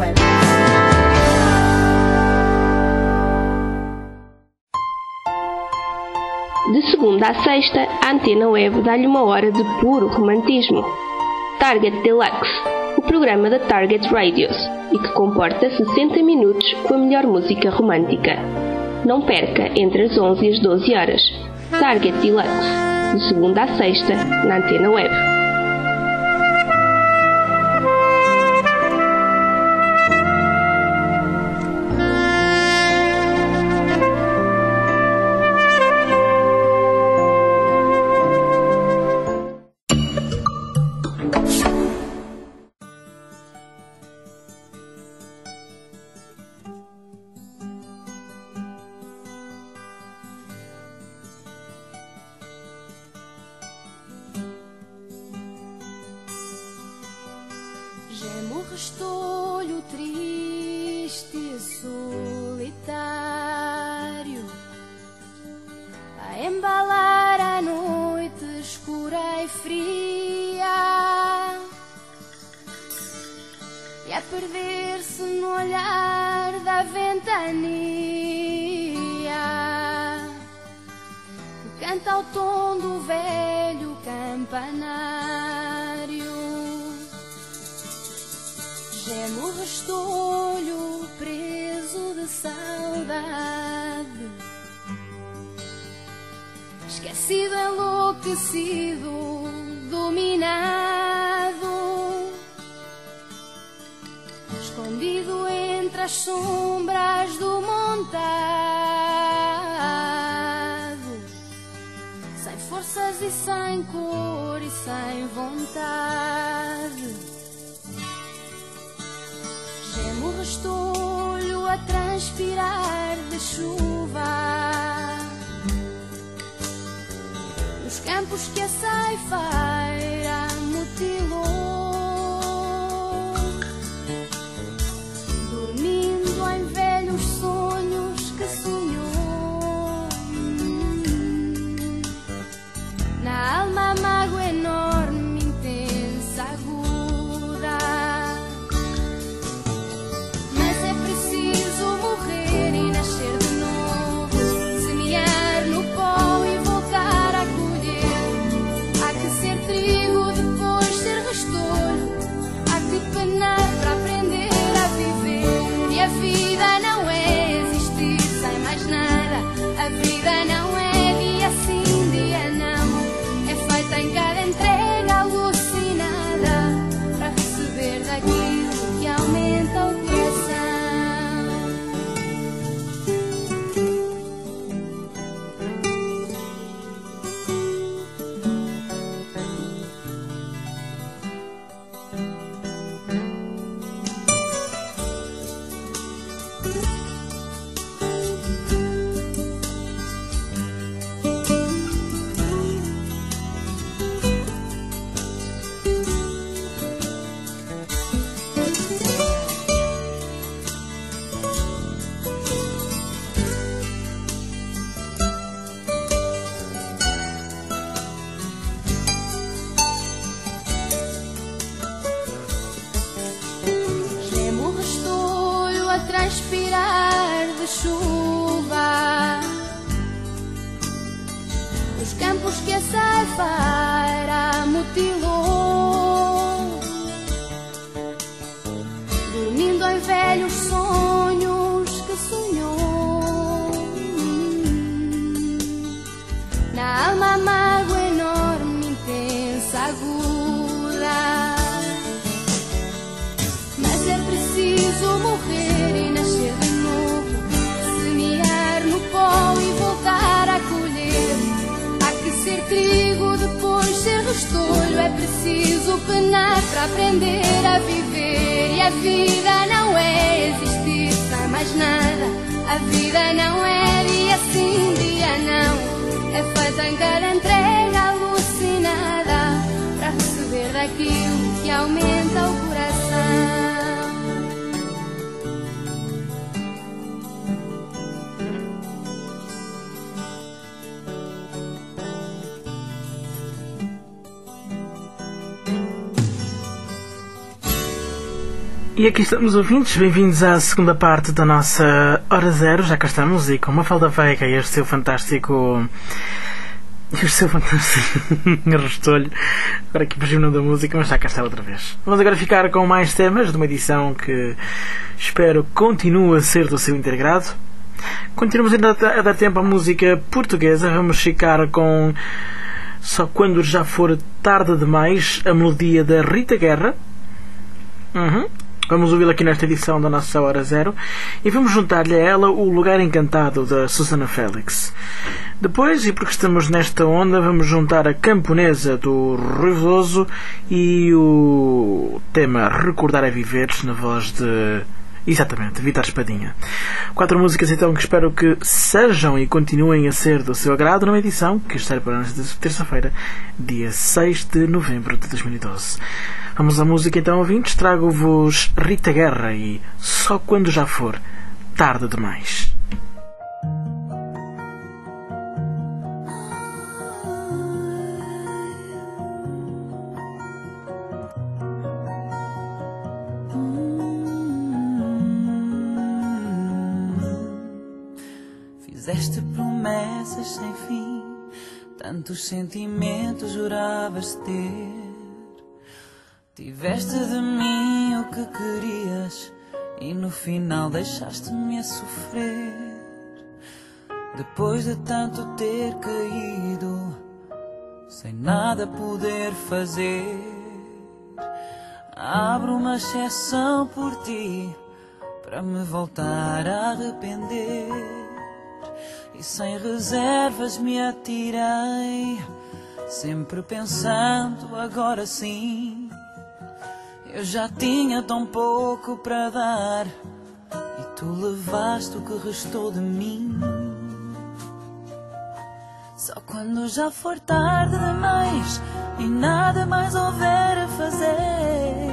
De segunda à sexta, a Antena Web dá-lhe uma hora de puro romantismo. Target Deluxe, o programa da Target Radios, e que comporta sessenta minutos com a melhor música romântica. Não perca entre as onze e as doze horas. Target Deluxe. De segunda à sexta, na Antena Web. Restolho triste e solitário a embalar a noite escura e fria e a perder-se no olhar da ventania que canta ao tom do velho campanário. Geme o restolho preso de saudade, esquecido, enlouquecido, dominado, escondido entre as sombras do montado, sem forças e sem cor e sem vontade. Geme o restolho a transpirar de chuva nos campos que a ceifeira mutilou, dormindo em velhos sonhos que sonhou. Na alma a mágoa enorme, intensa, aguda. Trigo depois ser de chuva, os campos que a ceifeira mutilou, dormindo em velhos sonhos que sonhou. Na alma, mágoa enorme, intensa, aguda. Mas é preciso morrer e nascer de novo, semear no pó e voltar a colher. Há que ser trigo, depois ser restolho. É preciso penar para aprender a viver. E a vida não é existir sem mais nada. A vida não é dia sim, dia não. É feita em cada entrega alucinada para receber daquilo que aumenta o coração. E aqui estamos, ouvintes, bem-vindos à segunda parte da nossa Hora Zero. Já cá estamos e com Mafalda Veiga e este seu fantástico... Este seu fantástico restolho. Agora aqui fugiu o nome da música, mas já cá está outra vez. Vamos agora ficar com mais temas de uma edição que espero continue a ser do seu integrado. Continuamos ainda a dar tempo à música portuguesa. Vamos ficar com Só Quando Já For Tarde Demais, a melodia da Rita Guerra. Uhum. Vamos ouvi-la aqui nesta edição da nossa Hora Zero e vamos juntar-lhe a ela o Lugar Encantado da Susana Félix. Depois, e porque estamos nesta onda, vamos juntar a Camponesa do Rui Veloso e o tema Recordar é Viver na voz de... Exatamente, Vítor Espadinha. Quatro músicas então que espero que sejam e continuem a ser do seu agrado numa edição que estará para nesta terça-feira, dia seis de novembro de dois mil e doze. Vamos à música então, ouvintes. Trago-vos Rita Guerra e Só Quando Já For Tarde Demais. Fizeste promessas sem fim, tantos sentimentos juravas ter. Tiveste de mim o que querias e no final deixaste-me a sofrer. Depois de tanto ter caído, sem nada poder fazer, abro uma exceção por ti para me voltar a arrepender. E sem reservas me atirei, sempre pensando agora sim. Eu já tinha tão pouco para dar e tu levaste o que restou de mim. Só quando já for tarde demais e nada mais houver a fazer,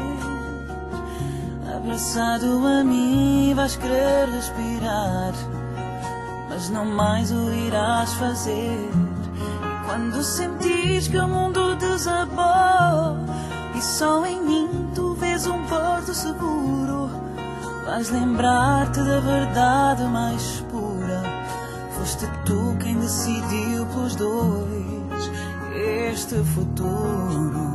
abraçado a mim vais querer respirar, mas não mais o irás fazer. E quando sentires que o mundo desabou e só em mim tu vês um porto seguro, vais lembrar-te da verdade mais pura. Foste tu quem decidiu pelos dois este futuro.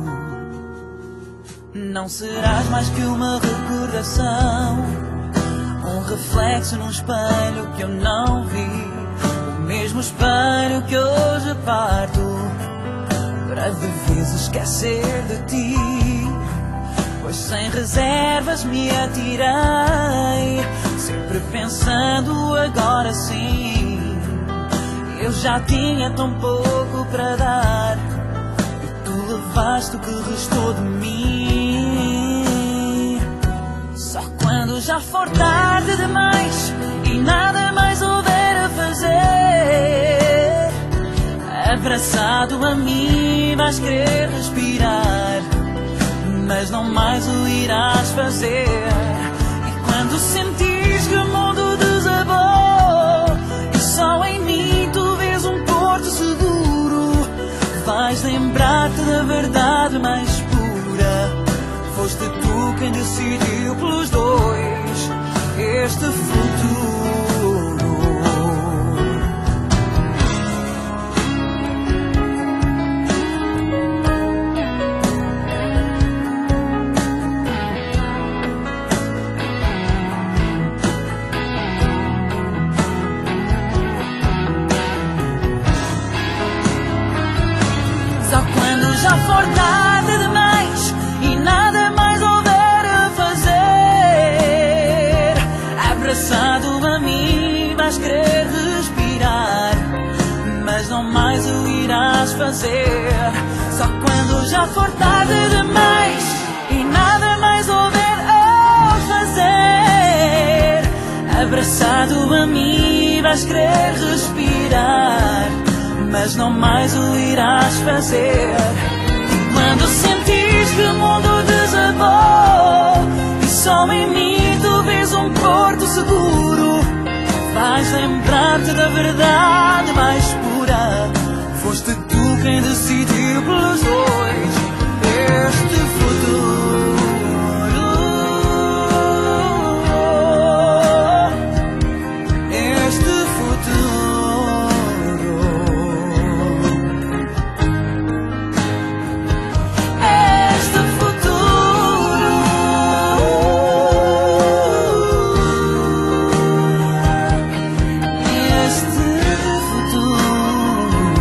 Não serás mais que uma recordação, um reflexo num espelho que eu não vi, o mesmo espelho que hoje parto para de vez esquecer de ti. Pois sem reservas me atirei, sempre pensando agora sim. Eu já tinha tão pouco para dar e tu levaste o que restou de mim. Só quando já for tarde demais e nada mais houver a fazer, abraçado a mim vais querer respirar, mas não mais o irás fazer. E quando sentires que o mundo desabou e só em mim tu vês um porto seguro, vais lembrar-te da verdade mais pura. Foste tu quem decidiu pelos dois este futuro. já for tarde demais e nada mais houver a fazer, abraçado a mim vais querer respirar, mas não mais o irás fazer. Só quando já for tarde demais e nada mais houver a fazer, abraçado a mim vais querer respirar, mas não mais o irás fazer. Quando sentires que o mundo desabou e só em mim tu vês um porto seguro, vais lembrar-te da verdade mais pura. Foste tu quem decidiu pelos dois este futuro. Este futuro. Este futuro. Este futuro.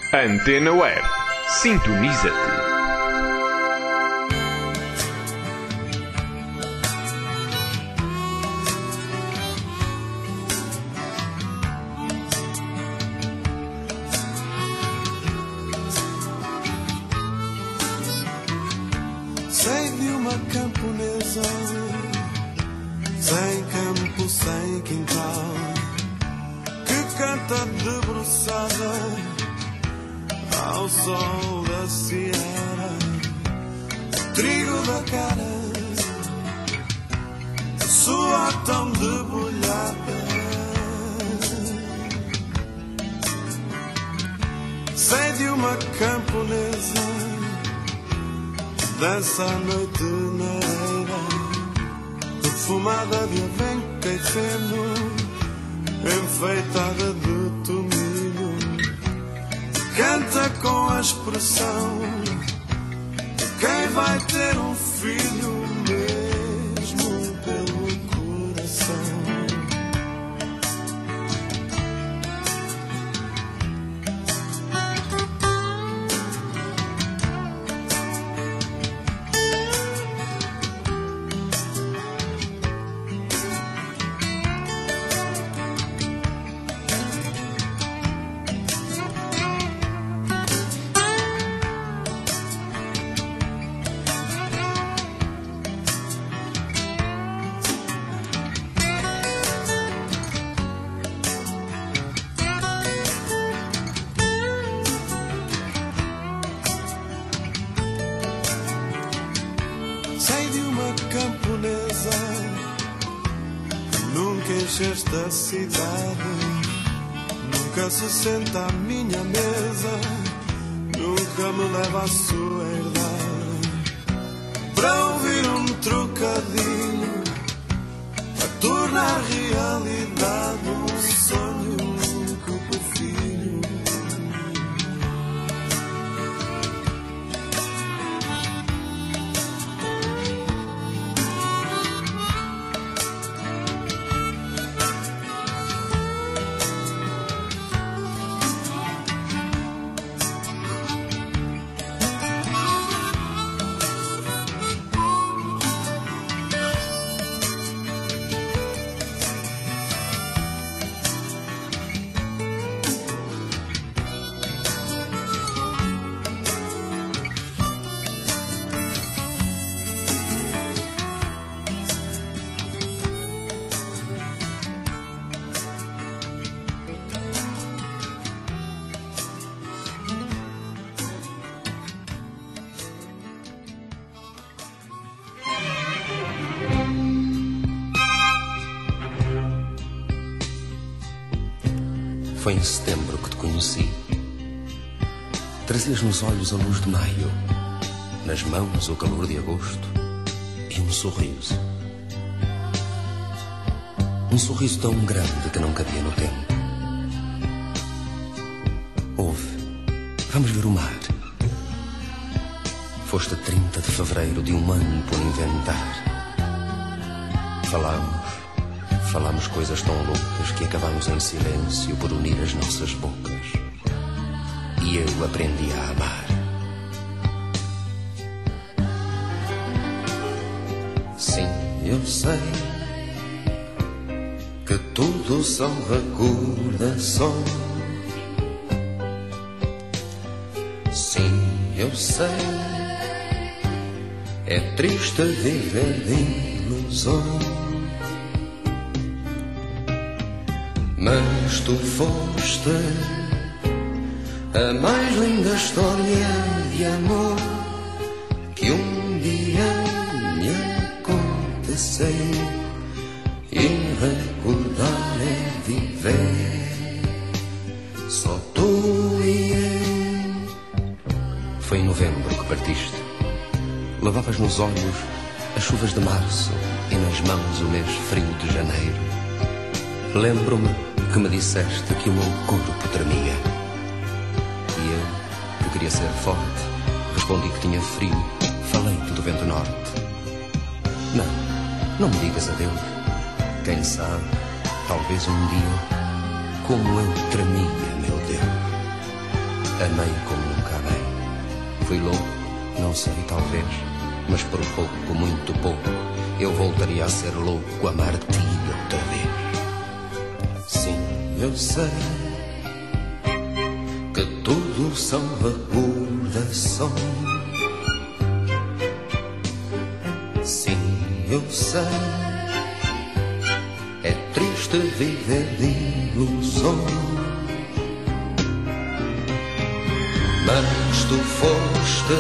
Antena Web. Sintoniza-te. Sei de uma camponesa, sem campo, sem quintal, que canta debruçada ao sol da Sierra, trigo da cara, sua tão debulhada. Sei de uma camponesa, dança à noite na areia, perfumada de avenca e feno, enfeitada de tomilho, canta com a expressão de quem vai ter um filho mesmo pelo coração. Esta cidade nunca se senta à minha mesa, nunca me leva à sua herdade para ouvir um trocadilho, a tornar realidade um sonho que por filho. Foi em setembro que te conheci. Trazias nos olhos a luz de maio, nas mãos o calor de agosto e um sorriso. Um sorriso tão grande que não cabia no tempo. Ouve, vamos ver o mar. Foste a trinta de fevereiro de um ano por inventar. Falámos, falámos coisas tão loucas que acabámos em silêncio por unir as nossas bocas. E eu aprendi a amar. Sim, eu sei que tudo são recordações. Sim, eu sei, é triste viver de ilusões. Mas tu foste a mais linda história de amor que um dia me aconteceu. E recordar é viver, só tu e eu. Foi em novembro que partiste. Levavas nos olhos as chuvas de março e nas mãos o mês frio de janeiro. Lembro-me que me disseste que o meu corpo tremia. E eu, que queria ser forte, respondi que tinha frio. Falei-te do vento norte. Não, não me digas adeus. Quem sabe, talvez um dia, como eu tremia, meu Deus. amei como nunca amei. Fui louco, não sei, talvez, mas por pouco, muito pouco, eu voltaria a ser louco, amar-te outra vez. Sim, eu sei que tudo são recordações. Sim, eu sei, é triste viver de ilusões. Mas tu foste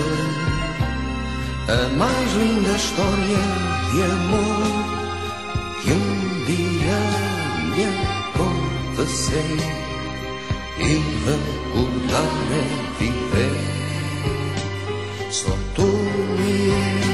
a mais linda história de amor que um dia me aconteceu. E recordar é viver, só tu e eu.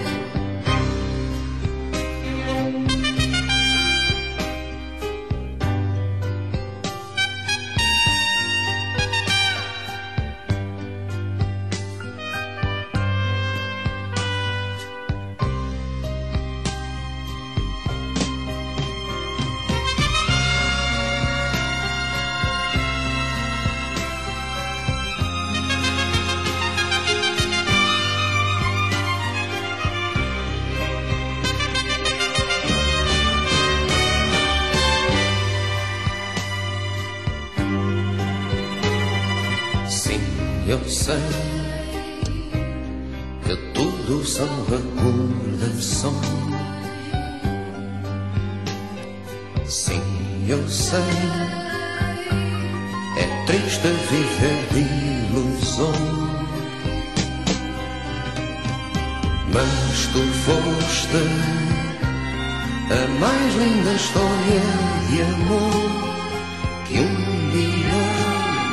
Eu sei que tudo são recordações. Sim, eu sei, é triste viver de ilusões. Mas tu foste a mais linda história de amor que um dia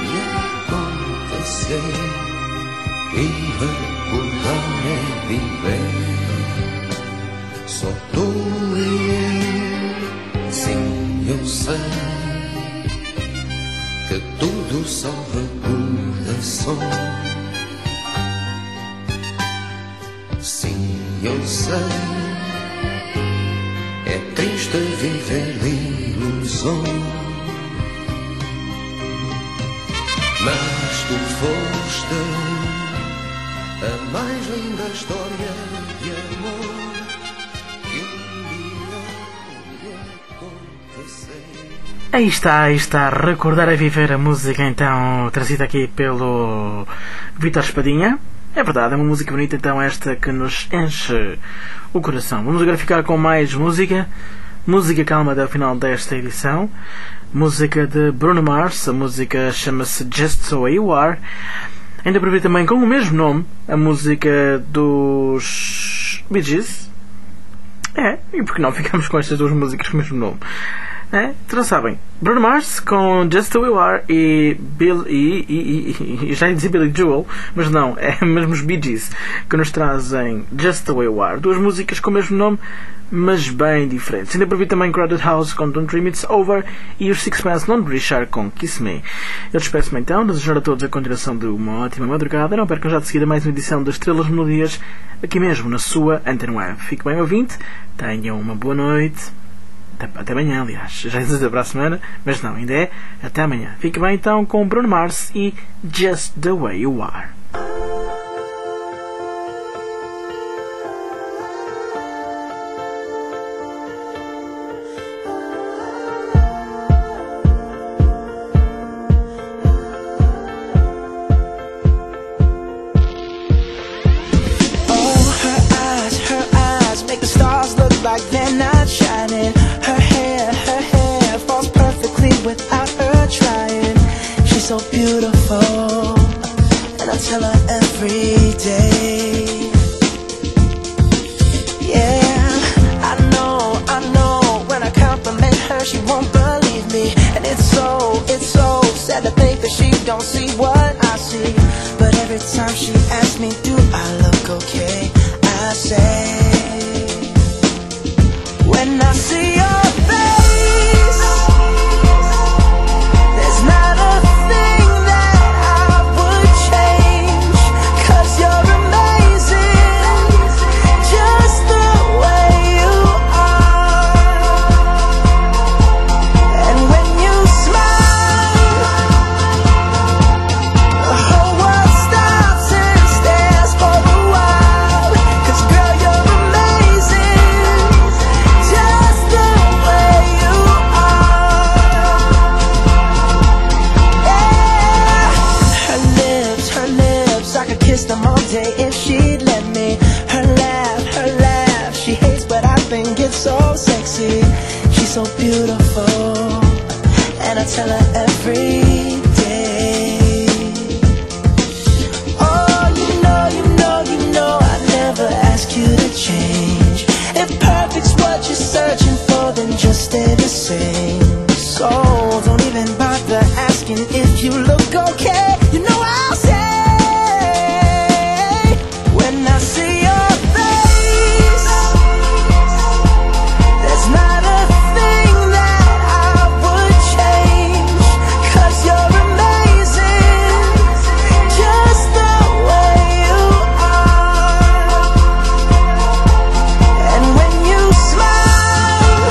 e recordar é viver, só tu e eu. Sim, eu sei que tudo são recordações. Sim, eu sei, é triste viver de ilusões. Mas tu foste a mais linda história de amor que um dia me aconteceu. Aí está, aí está, recordar a viver a música então trazida aqui pelo Vítor Espadinha. É verdade, é uma música bonita então esta que nos enche o coração. Vamos agora ficar com mais música, música calma até o final desta edição. Música de Bruno Mars, a música chama-se Just The Way You Are. Ainda para ver também com o mesmo nome, a música dos Bee Gees. É, e por que não ficamos com estas duas músicas com o mesmo nome? É, então sabem, Bruno Mars com Just The Way You Are e, Bill, e, e, e, e já ia dizer Billy Joel, mas não, é mesmo os Bee Gees que nos trazem Just The Way You Are, duas músicas com o mesmo nome mas bem diferentes. Ainda por vir também Crowded House com Don't Dream It's Over e os Sixpence None the Richer com Kiss Me. Eu despeço-me então, desejar a todos a continuação de uma ótima madrugada. Não percam já de seguida mais uma edição das Estrelas Melodias aqui mesmo na sua Antena Web. Fique bem ouvinte, tenham uma boa noite. Até, até amanhã, aliás. Já ia dizer para a semana, mas não, ainda é até amanhã. Fique bem então com Bruno Mars e Just The Way You Are. Like they're not shining. Her hair, her hair falls perfectly without her trying. She's so beautiful, and I tell her every day. Yeah, I know, I know. When I compliment her, she won't believe me, and it's so, it's so sad to think that she don't see what I see. But every time she asks me, do I look okay? I say, when I see your face, there's not a thing that I would change, 'cause you're amazing, just the way you are. And when you smile, I tell her every day. Oh, you know, you know, you know I never ask you to change. If perfect's what you're searching for, then just stay the same. So don't even bother asking if you look okay. You know I'll say when I see your face, there's not a thing that I would change, 'cause you're amazing, just the way you are. And when you smile,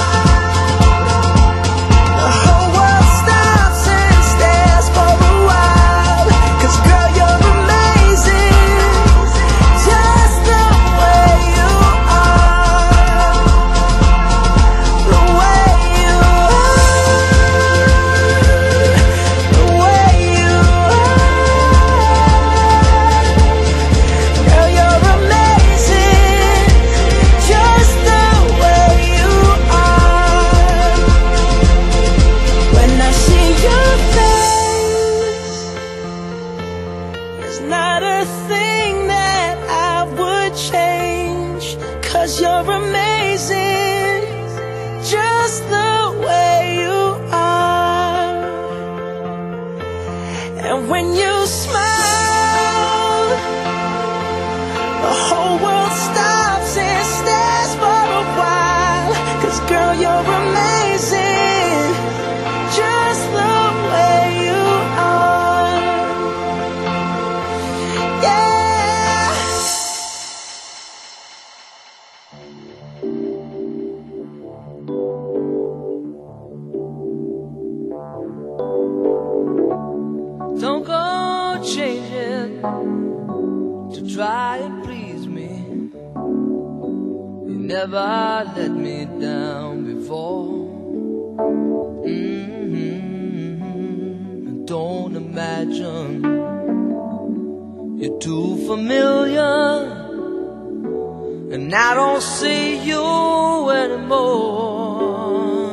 the whole world stops and stares for a while. 'Cause girl, you're amazing, just the way you are. The way you are. The way you are. Girl, you're amazing, just the way you are. When I see your face, there's not a thing that I would change, 'cause you're amazing, just the way you are. And when you smile, the whole world stops and stares for a while. 'Cause girl, you're amazing, just the way you are. Yeah. Don't go changing to try and please me. You never let me down before. Mm-hmm. Don't imagine you're too familiar, and I don't see you anymore.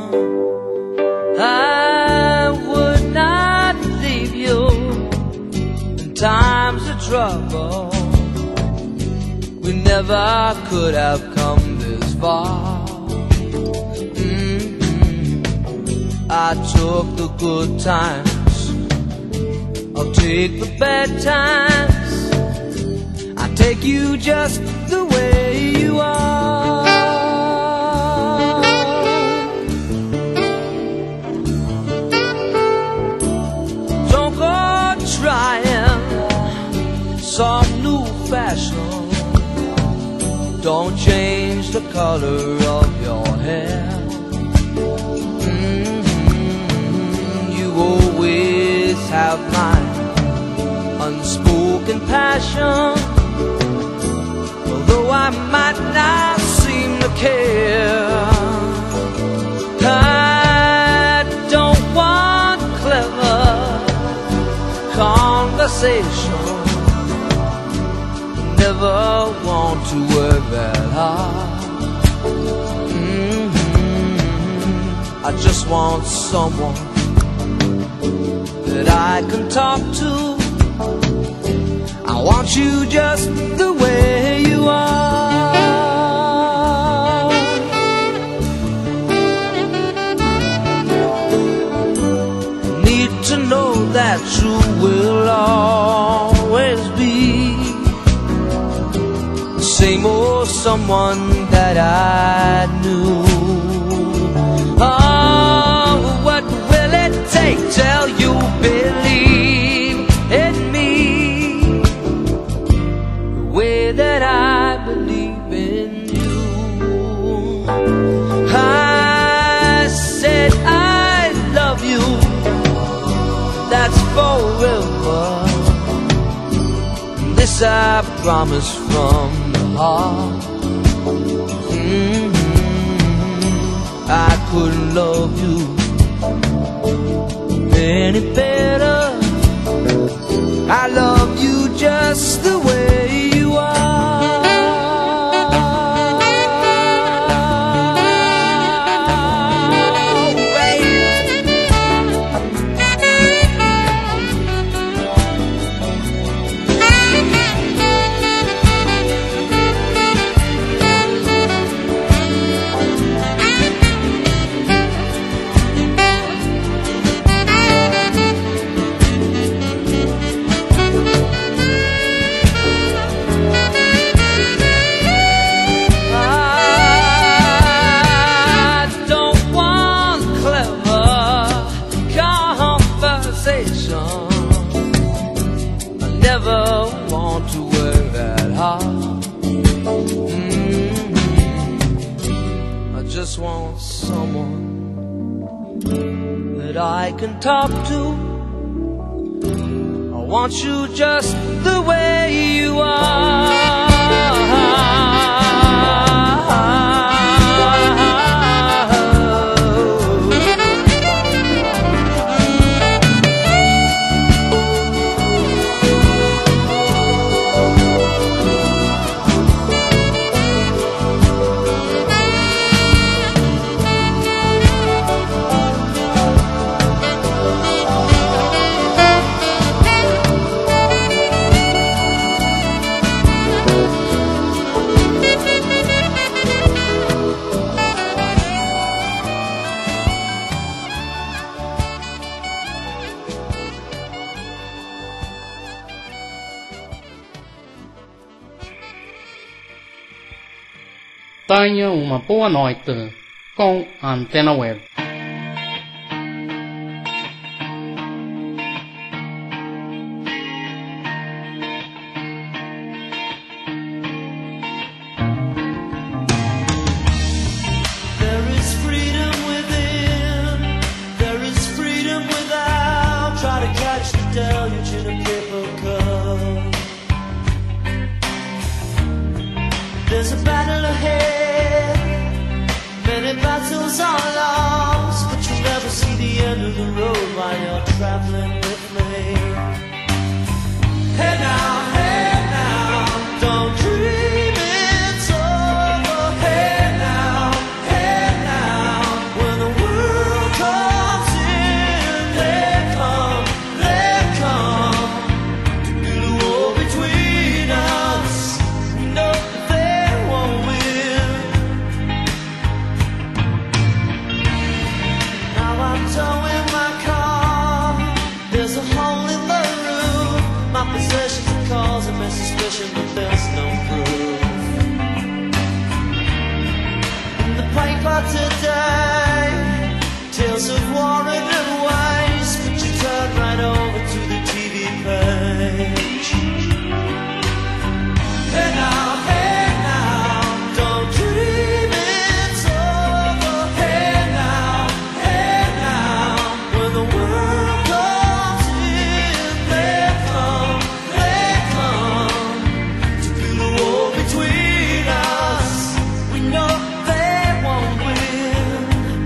I would not leave you in times of trouble. We never could have come this far. Mm-hmm. I took the good times, I'll take the bad times. I take you just the way you are. Don't go trying some new fashion. Don't change the color of your hair. Mm-hmm. You always have my unspoken passion. Although I might not seem to care, I don't want clever conversation. Never want to work that hard. Mm-hmm. I just want someone that I can talk to. I want you just the way you are. Need to know that you will always be the same old someone that I knew. Oh, what will it take till you believe in me the way that I believe in you? I said I love you, that's forever. This I promise from the heart. Mm-hmm. I couldn't love you any better. I love you just the way you are. Baby. just want someone that I can talk to. I want you just the way you are. Tenha uma boa noite com a Antena Web. There is freedom within, there is freedom without. Try to catch the deluge in a paper cup. There's a battle ahead, many battles are lost, but you'll never see the end of the road while you're traveling with me. Hey now, hey now, don't dream it's over. Hey now, hey now, when the world comes in, they come, they come to build a wall between us. No, they won't win. Now I'm towing my car. There's a hole in the roof. My possessions are causing me suspicion, but there's no proof. In the paper today, tales of war and waste, but you turn right over to the T V page. Hey now, hey now, don't dream it's over. Hey now, hey now, when the world comes in, they come, they come to build a wall between us. We know they won't win.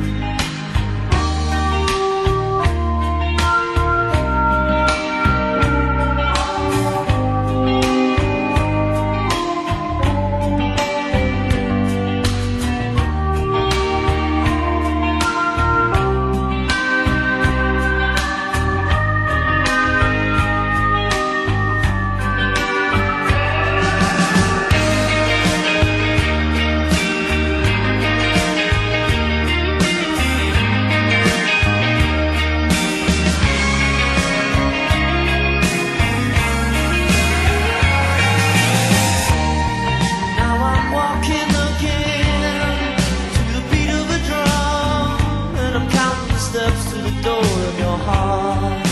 Now I'm walking again to the beat of a drum, and I'm counting the steps to the door of your heart.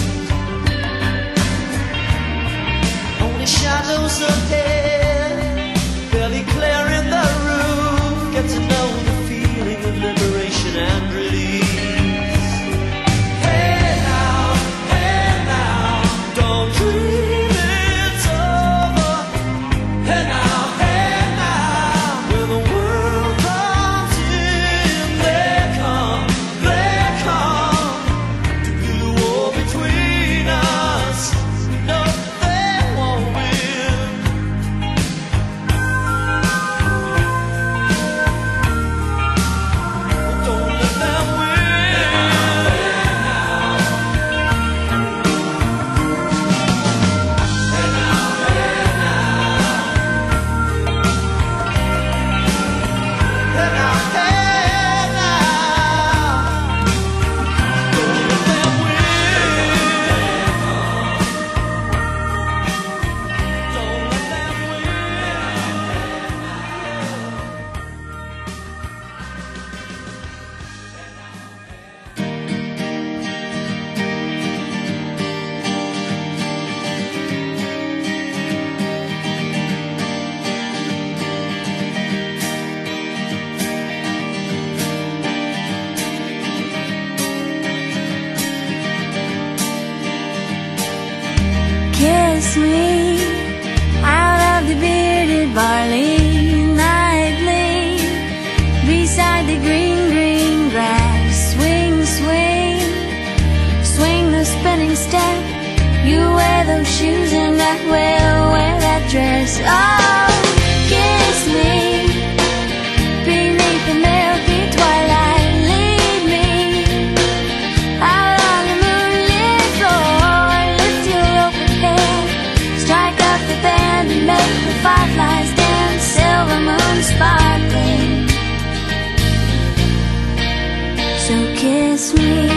Only shadows ahead, barely clearing the roof. Get to know the feeling of liberation and release. Hey now, hey now, don't dream it's over. Hey now, hey now, when the world comes in, they come, they come to build a wall between us. No, they won't win. kiss me out of the bearded barley nightly, beside the green, green grass. Swing, swing, swing the spinning step. You wear those shoes and I will wear that dress. Oh, kiss me beneath the milky twilight. Lead me out on the moonlit floor. Lift your open head, strike up the band and make the fireflies dance. Silver moon sparkling. So kiss me.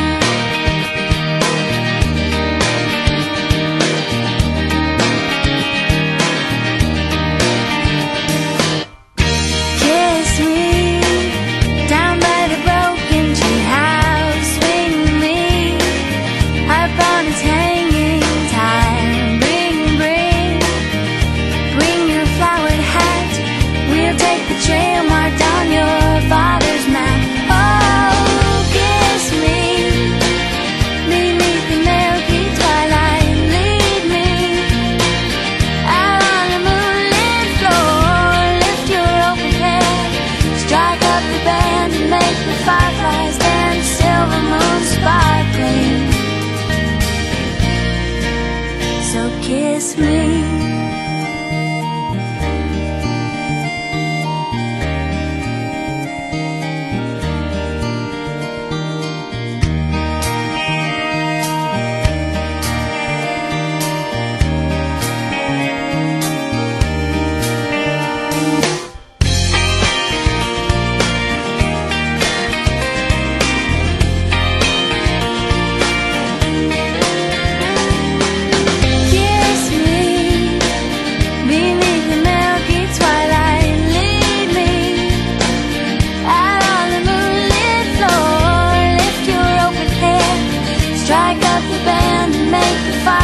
Kiss me. Strike up the band and make the fire.